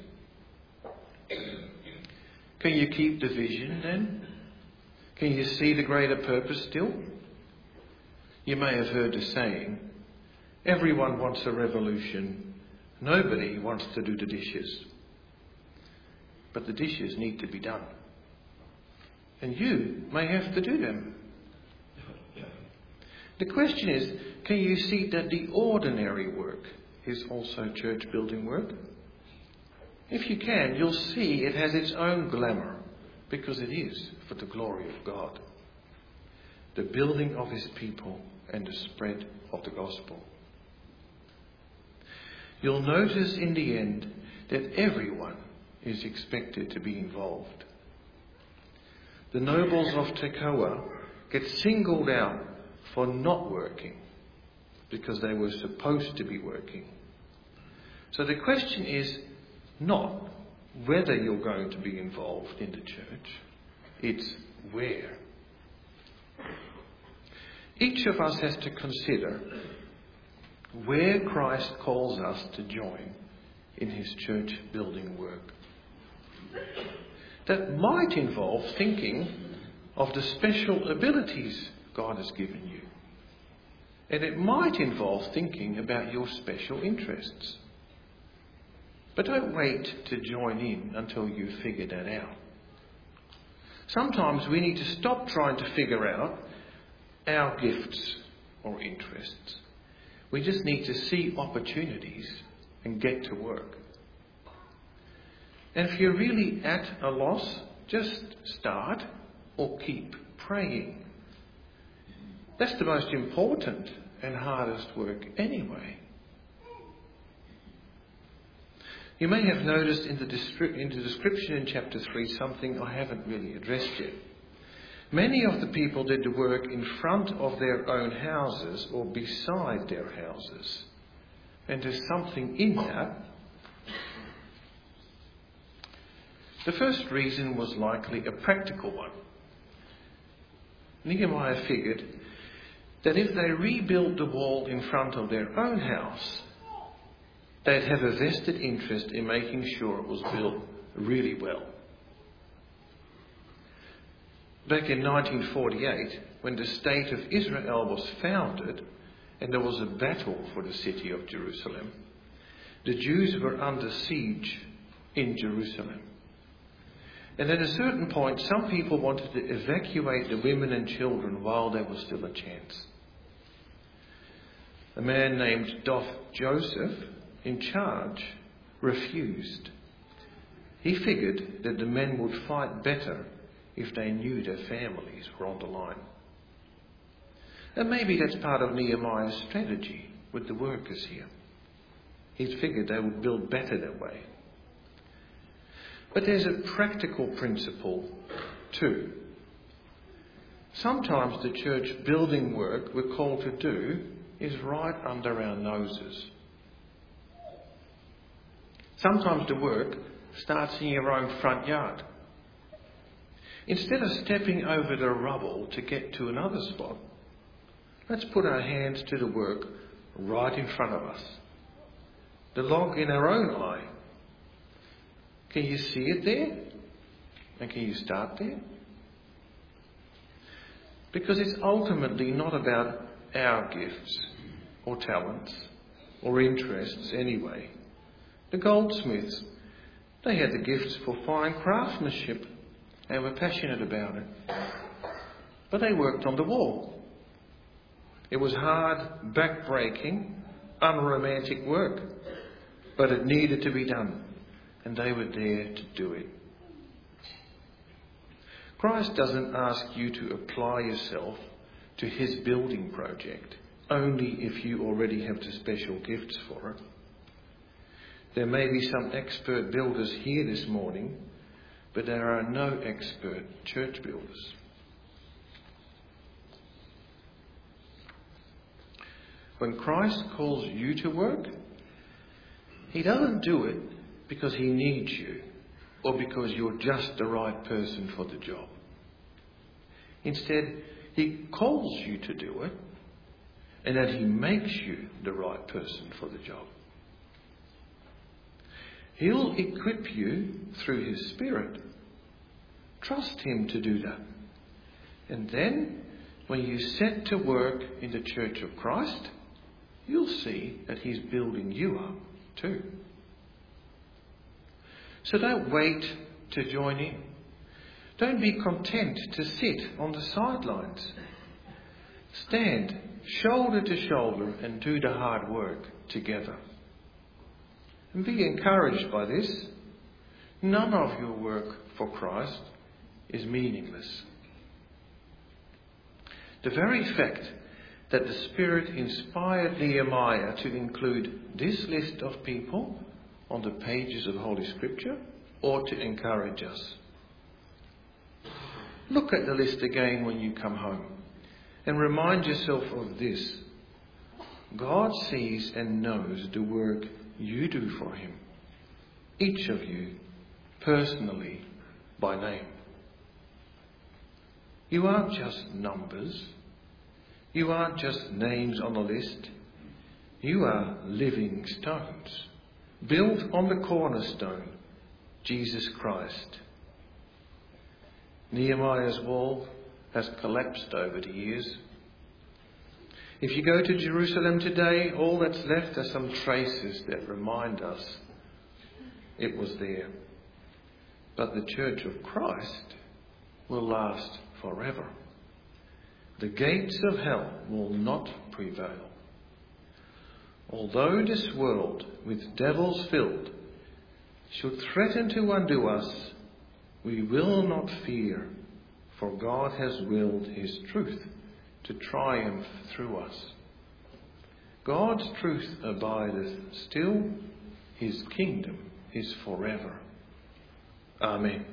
Can you keep the vision then? Can you see the greater purpose still? You may have heard the saying, everyone wants a revolution, nobody wants to do the dishes. But the dishes need to be done. And you may have to do them. The question is, can you see that the ordinary work is also church building work? If you can, you'll see it has its own glamour, because it is for the glory of God. The building of his people and the spread of the gospel. You'll notice in the end that everyone is expected to be involved. The nobles of Tekoa get singled out for not working because they were supposed to be working. So the question is not whether you're going to be involved in the church, it's where. Each of us has to consider where Christ calls us to join in his church building work. That might involve thinking of the special abilities God has given you. And it might involve thinking about your special interests. But don't wait to join in until you figure that out. Sometimes we need to stop trying to figure out our gifts or interests. We just need to see opportunities and get to work. And if you're really at a loss, just start or keep praying. That's the most important and hardest work anyway. You may have noticed in the, descri- in the description in chapter three something I haven't really addressed yet. Many of the people did the work in front of their own houses or beside their houses. And there's something in that. The first reason was likely a practical one. Nehemiah figured that if they rebuilt the wall in front of their own house, they'd have a vested interest in making sure it was built really well. Back in nineteen forty-eight, when the state of Israel was founded and there was a battle for the city of Jerusalem, the Jews were under siege in Jerusalem. And at a certain point, some people wanted to evacuate the women and children while there was still a chance. A man named Doth Joseph, in charge, refused. He figured that the men would fight better if they knew their families were on the line. And maybe that's part of Nehemiah's strategy with the workers here. He figured they would build better that way. But there's a practical principle too. Sometimes the church building work we're called to do is right under our noses. Sometimes the work starts in your own front yard. Instead of stepping over the rubble to get to another spot, let's put our hands to the work right in front of us. The log in our own eye. Can you see it there? And can you start there? Because it's ultimately not about our gifts or talents or interests anyway. The goldsmiths, they had the gifts for fine craftsmanship and were passionate about it. But they worked on the wall. It was hard, back-breaking, unromantic work. But it needed to be done, and they were there to do it. Christ doesn't ask you to apply yourself to his building project, only if you already have the special gifts for it. There may be some expert builders here this morning, but there are no expert church builders. When Christ calls you to work, he doesn't do it because he needs you or because you're just the right person for the job. Instead, he calls you to do it, and that he makes you the right person for the job. He'll equip you through his Spirit. Trust him to do that. And then, when you set to work in the Church of Christ, you'll see that he's building you up too. So don't wait to join in. Don't be content to sit on the sidelines. Stand shoulder to shoulder and do the hard work together. And be encouraged by this. None of your work for Christ is meaningless. The very fact that the Spirit inspired Nehemiah to include this list of people on the pages of Holy Scripture ought to encourage us. Look at the list again when you come home and remind yourself of this. God sees and knows the work you do for him, each of you personally by name. You aren't just numbers. You aren't just names on a list. You are living stones, built on the cornerstone, Jesus Christ. Nehemiah's wall has collapsed over the years. If you go to Jerusalem today, all that's left are some traces that remind us it was there. But the Church of Christ will last forever. The gates of hell will not prevail. Although this world, with devils filled, should threaten to undo us, we will not fear, for God has willed his truth to triumph through us. God's truth abideth still, his kingdom is forever. Amen.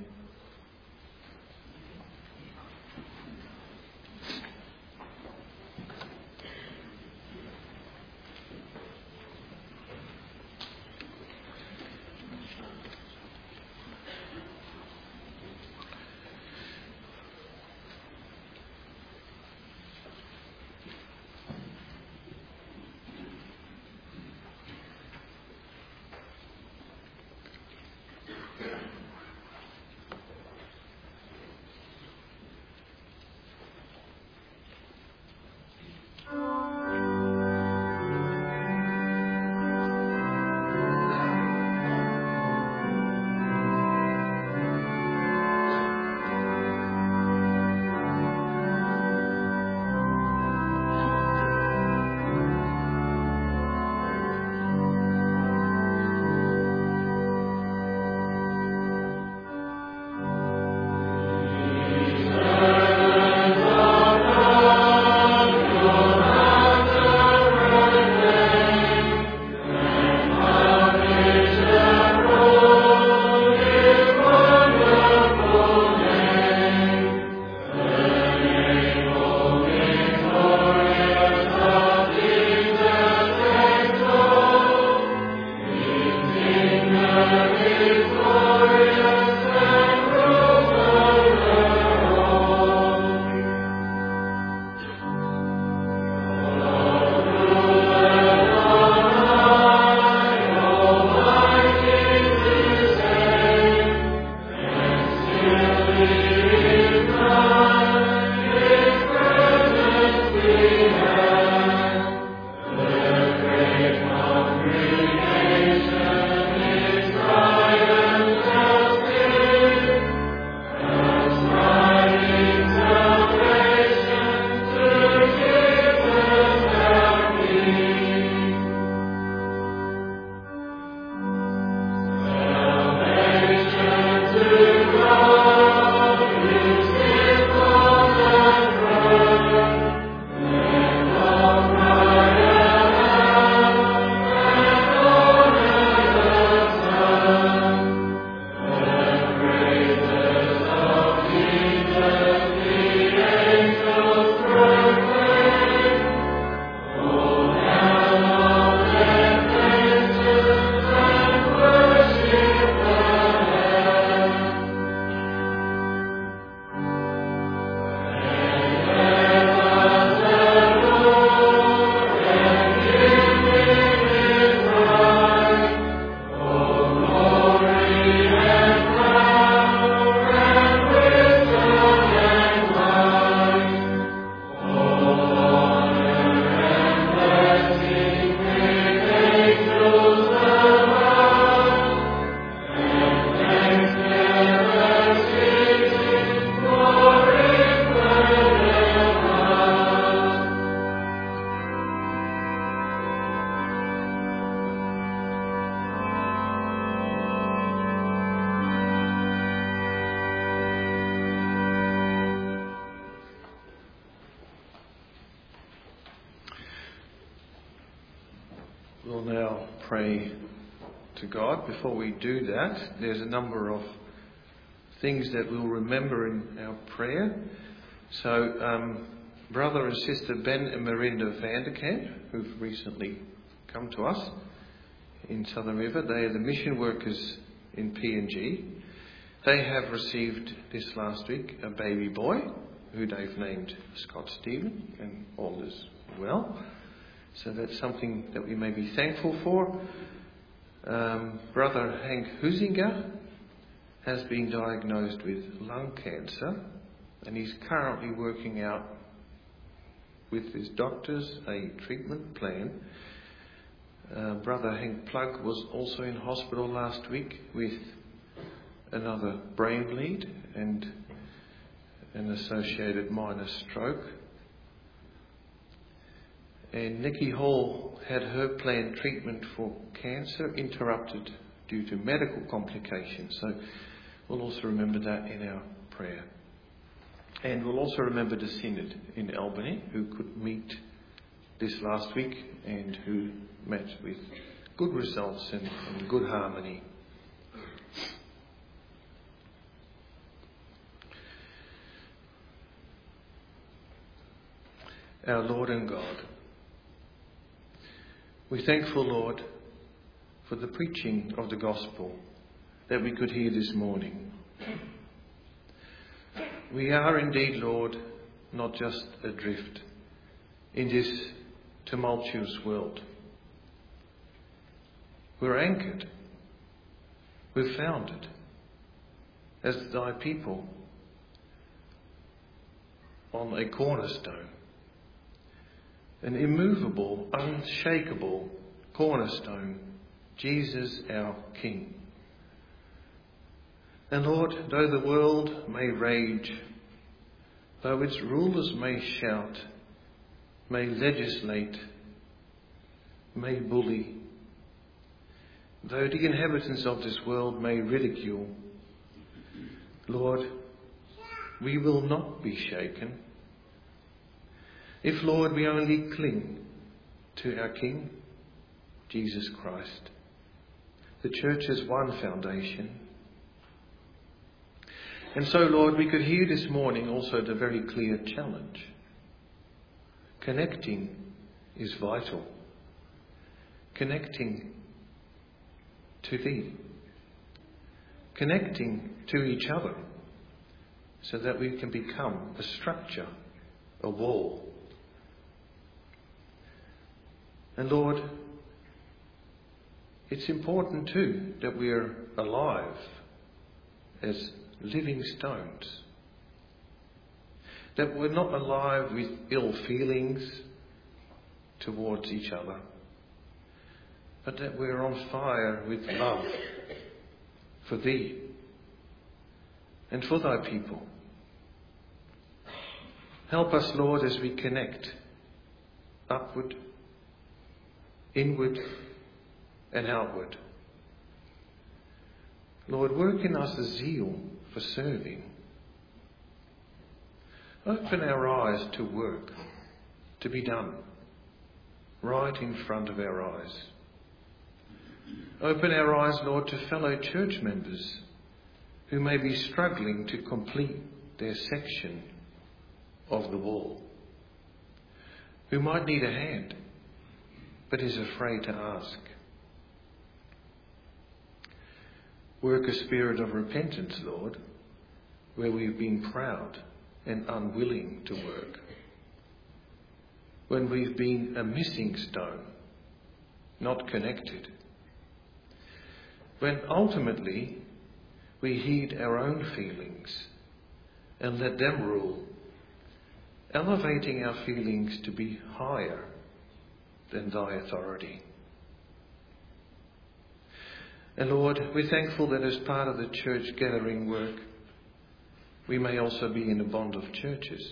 We'll now pray to God. Before we do that, there's a number of things that we'll remember in our prayer. So, um, brother and sister Ben and Marinda Vanderkamp, who've recently come to us in Southern River, they are the mission workers in P N G. They have received this last week a baby boy, who they've named Scott Stephen, and all is well. So that's something that we may be thankful for. Um, Brother Hank Huizinga has been diagnosed with lung cancer, and he's currently working out with his doctors a treatment plan. Uh, Brother Hank Plug was also in hospital last week with another brain bleed and an associated minor stroke. And Nikki Hall had her planned treatment for cancer interrupted due to medical complications. So we'll also remember that in our prayer. And we'll also remember the Synod in Albany, who could meet this last week and who met with good results and, and good harmony. Our Lord and God, we're thankful, Lord, for the preaching of the gospel that we could hear this morning. We are indeed, Lord, not just adrift in this tumultuous world. We're anchored, we're founded as thy people on a cornerstone, an immovable, unshakable cornerstone, Jesus our King. And Lord, though the world may rage, though its rulers may shout, may legislate, may bully, though the inhabitants of this world may ridicule, Lord, we will not be shaken. If, Lord, we only cling to our King, Jesus Christ, the Church's one foundation. And so, Lord, we could hear this morning also the very clear challenge. Connecting is vital. Connecting to Thee. Connecting to each other so that we can become a structure, a wall. And Lord, it's important too that we are alive as living stones. That we're not alive with ill feelings towards each other, but that we're on fire with love for Thee and for Thy people. Help us, Lord, as we connect upward, inward and outward. Lord, work in us a zeal for serving. Open our eyes to work, to be done, right in front of our eyes. Open our eyes, Lord, to fellow church members who may be struggling to complete their section of the wall, who might need a hand, but is afraid to ask. Work a spirit of repentance, Lord, where we've been proud and unwilling to work. When we've been a missing stone, not connected. When ultimately we heed our own feelings and let them rule, elevating our feelings to be higher than Thy authority. And Lord, we're thankful that as part of the church gathering work, we may also be in a bond of churches.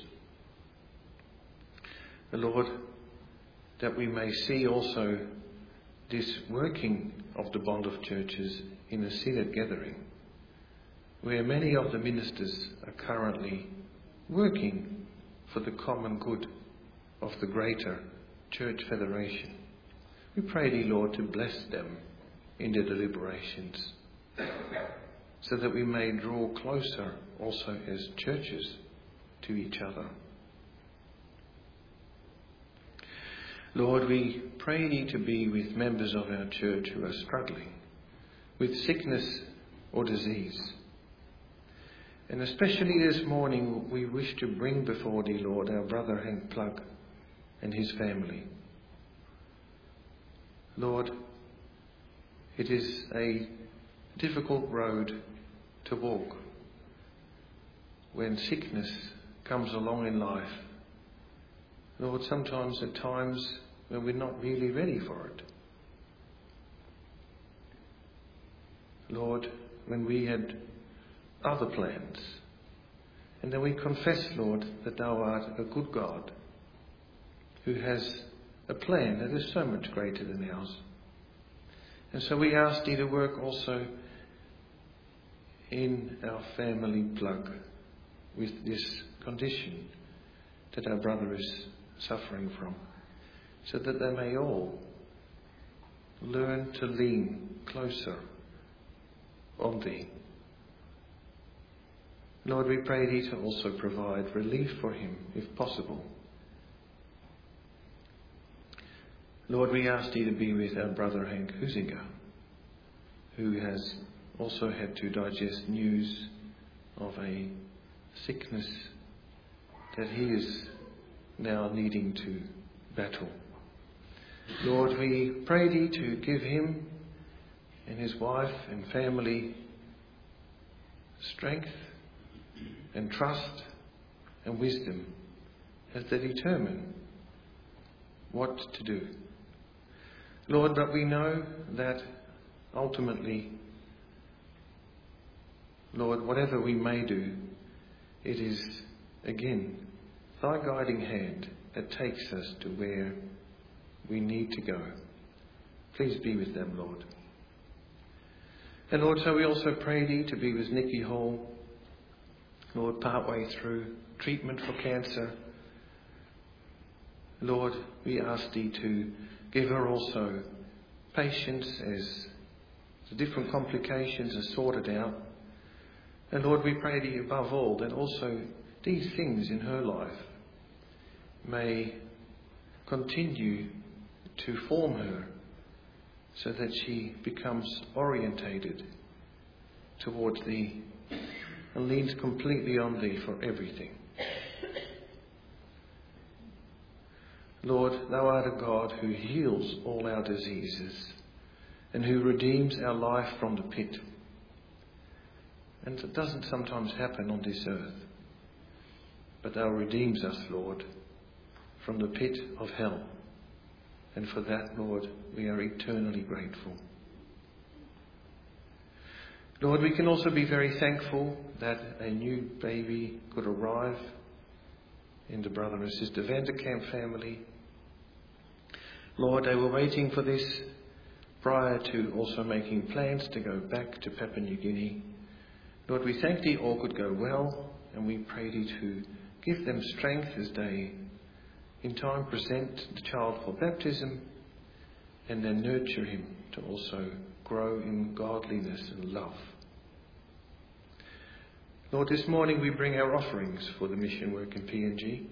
And Lord, that we may see also this working of the bond of churches in a synod gathering, where many of the ministers are currently working for the common good of the greater church federation, We pray thee, Lord, to bless them in their deliberations, so that we may draw closer also as churches to each other. Lord, we pray thee to be with members of our church who are struggling with sickness or disease. And especially this morning, we wish to bring before thee, Lord, our brother Hank Plug and his family. Lord, it is a difficult road to walk when sickness comes along in life. Lord, sometimes at times when we're not really ready for it. Lord, when we had other plans. And then we confess, Lord, that thou art a good God who has a plan that is so much greater than ours. And so we ask thee to work also in our family Plug with this condition that our brother is suffering from, so that they may all learn to lean closer on thee. Lord, we pray thee to also provide relief for him, if possible. Lord, we ask thee to be with our brother Hank Huizinga, who has also had to digest news of a sickness that he is now needing to battle. Lord, we pray thee to give him and his wife and family strength and trust and wisdom as they determine what to do. Lord, but we know that ultimately, Lord, whatever we may do, it is again thy guiding hand that takes us to where we need to go. Please be with them, Lord. And Lord, so we also pray thee to be with Nikki Hall, Lord, partway through treatment for cancer. Lord, we ask thee to give her also patience as the different complications are sorted out. And Lord, we pray thee above all that also these things in her life may continue to form her so that she becomes orientated towards thee and leans completely on thee for everything. Lord, thou art a God who heals all our diseases and who redeems our life from the pit. And it doesn't sometimes happen on this earth, but thou redeems us, Lord, from the pit of hell. And for that, Lord, we are eternally grateful. Lord, we can also be very thankful that a new baby could arrive in the brother and sister Vanderkamp family. Lord, they were waiting for this prior to also making plans to go back to Papua New Guinea. Lord, we thank thee all could go well, and we pray thee to give them strength as they in time present the child for baptism and then nurture him to also grow in godliness and love. Lord, this morning we bring our offerings for the mission work in P N G.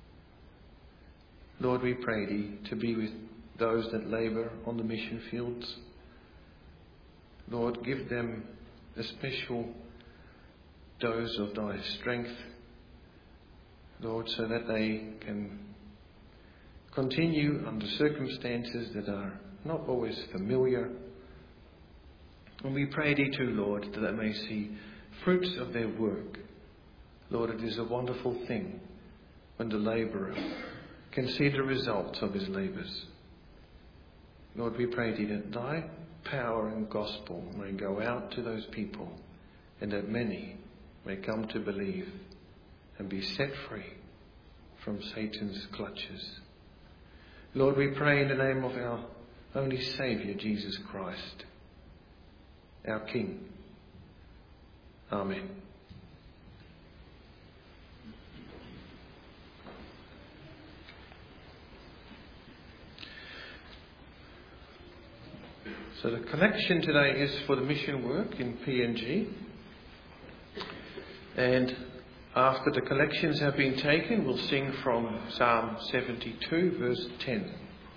Lord, we pray thee to be with those that labour on the mission fields. Lord, give them a special dose of thy strength, Lord, so that they can continue under circumstances that are not always familiar. And we pray thee too, Lord, that they may see fruits of their work. Lord, it is a wonderful thing when the labourer can see the results of his labours. Lord, we pray thee that thy power and gospel may go out to those people and that many may come to believe and be set free from Satan's clutches. Lord, we pray in the name of our only Saviour, Jesus Christ, our King. Amen. So the collection today is for the mission work in P N G. And after the collections have been taken, we'll sing from Psalm seventy-two, verse ten.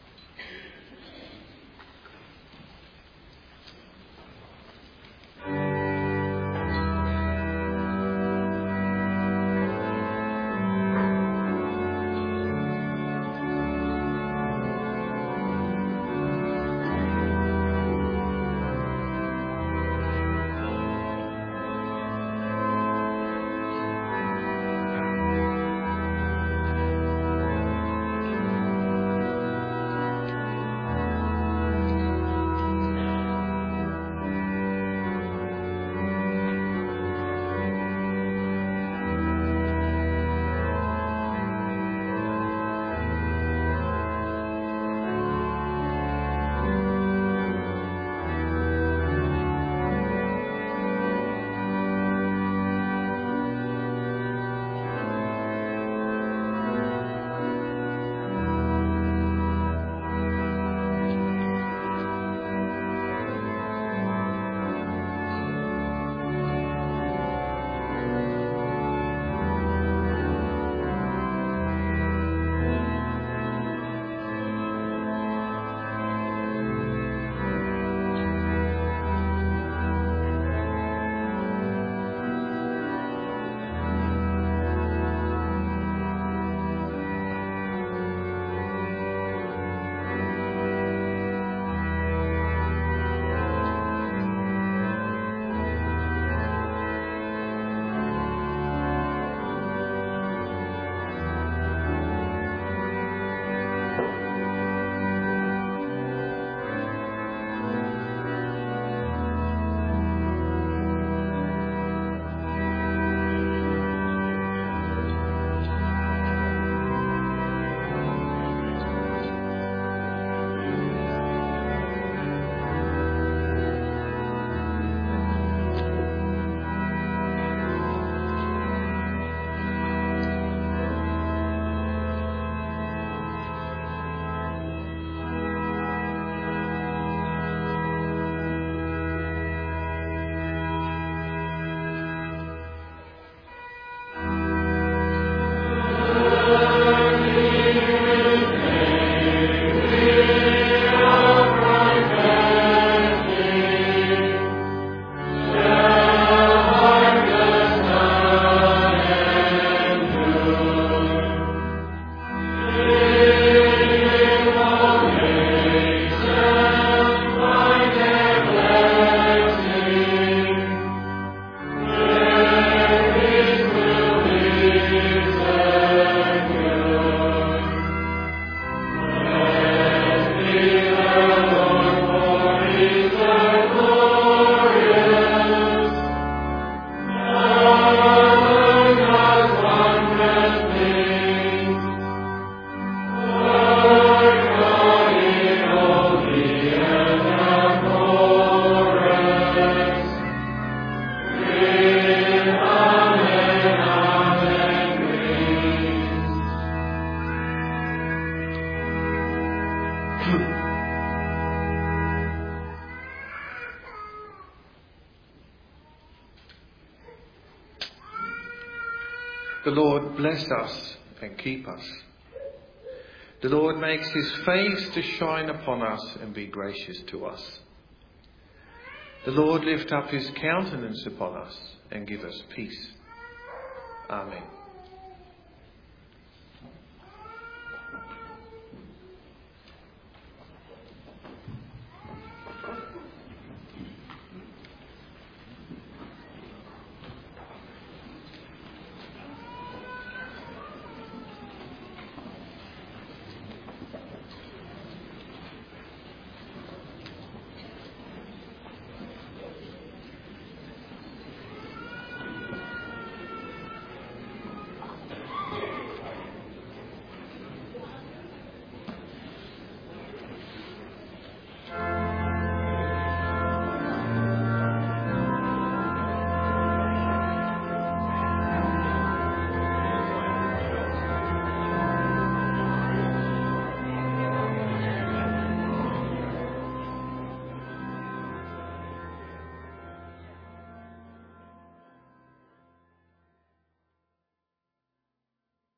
The Lord bless us and keep us. The Lord makes his face to shine upon us and be gracious to us. The Lord lift up his countenance upon us and give us peace. Amen.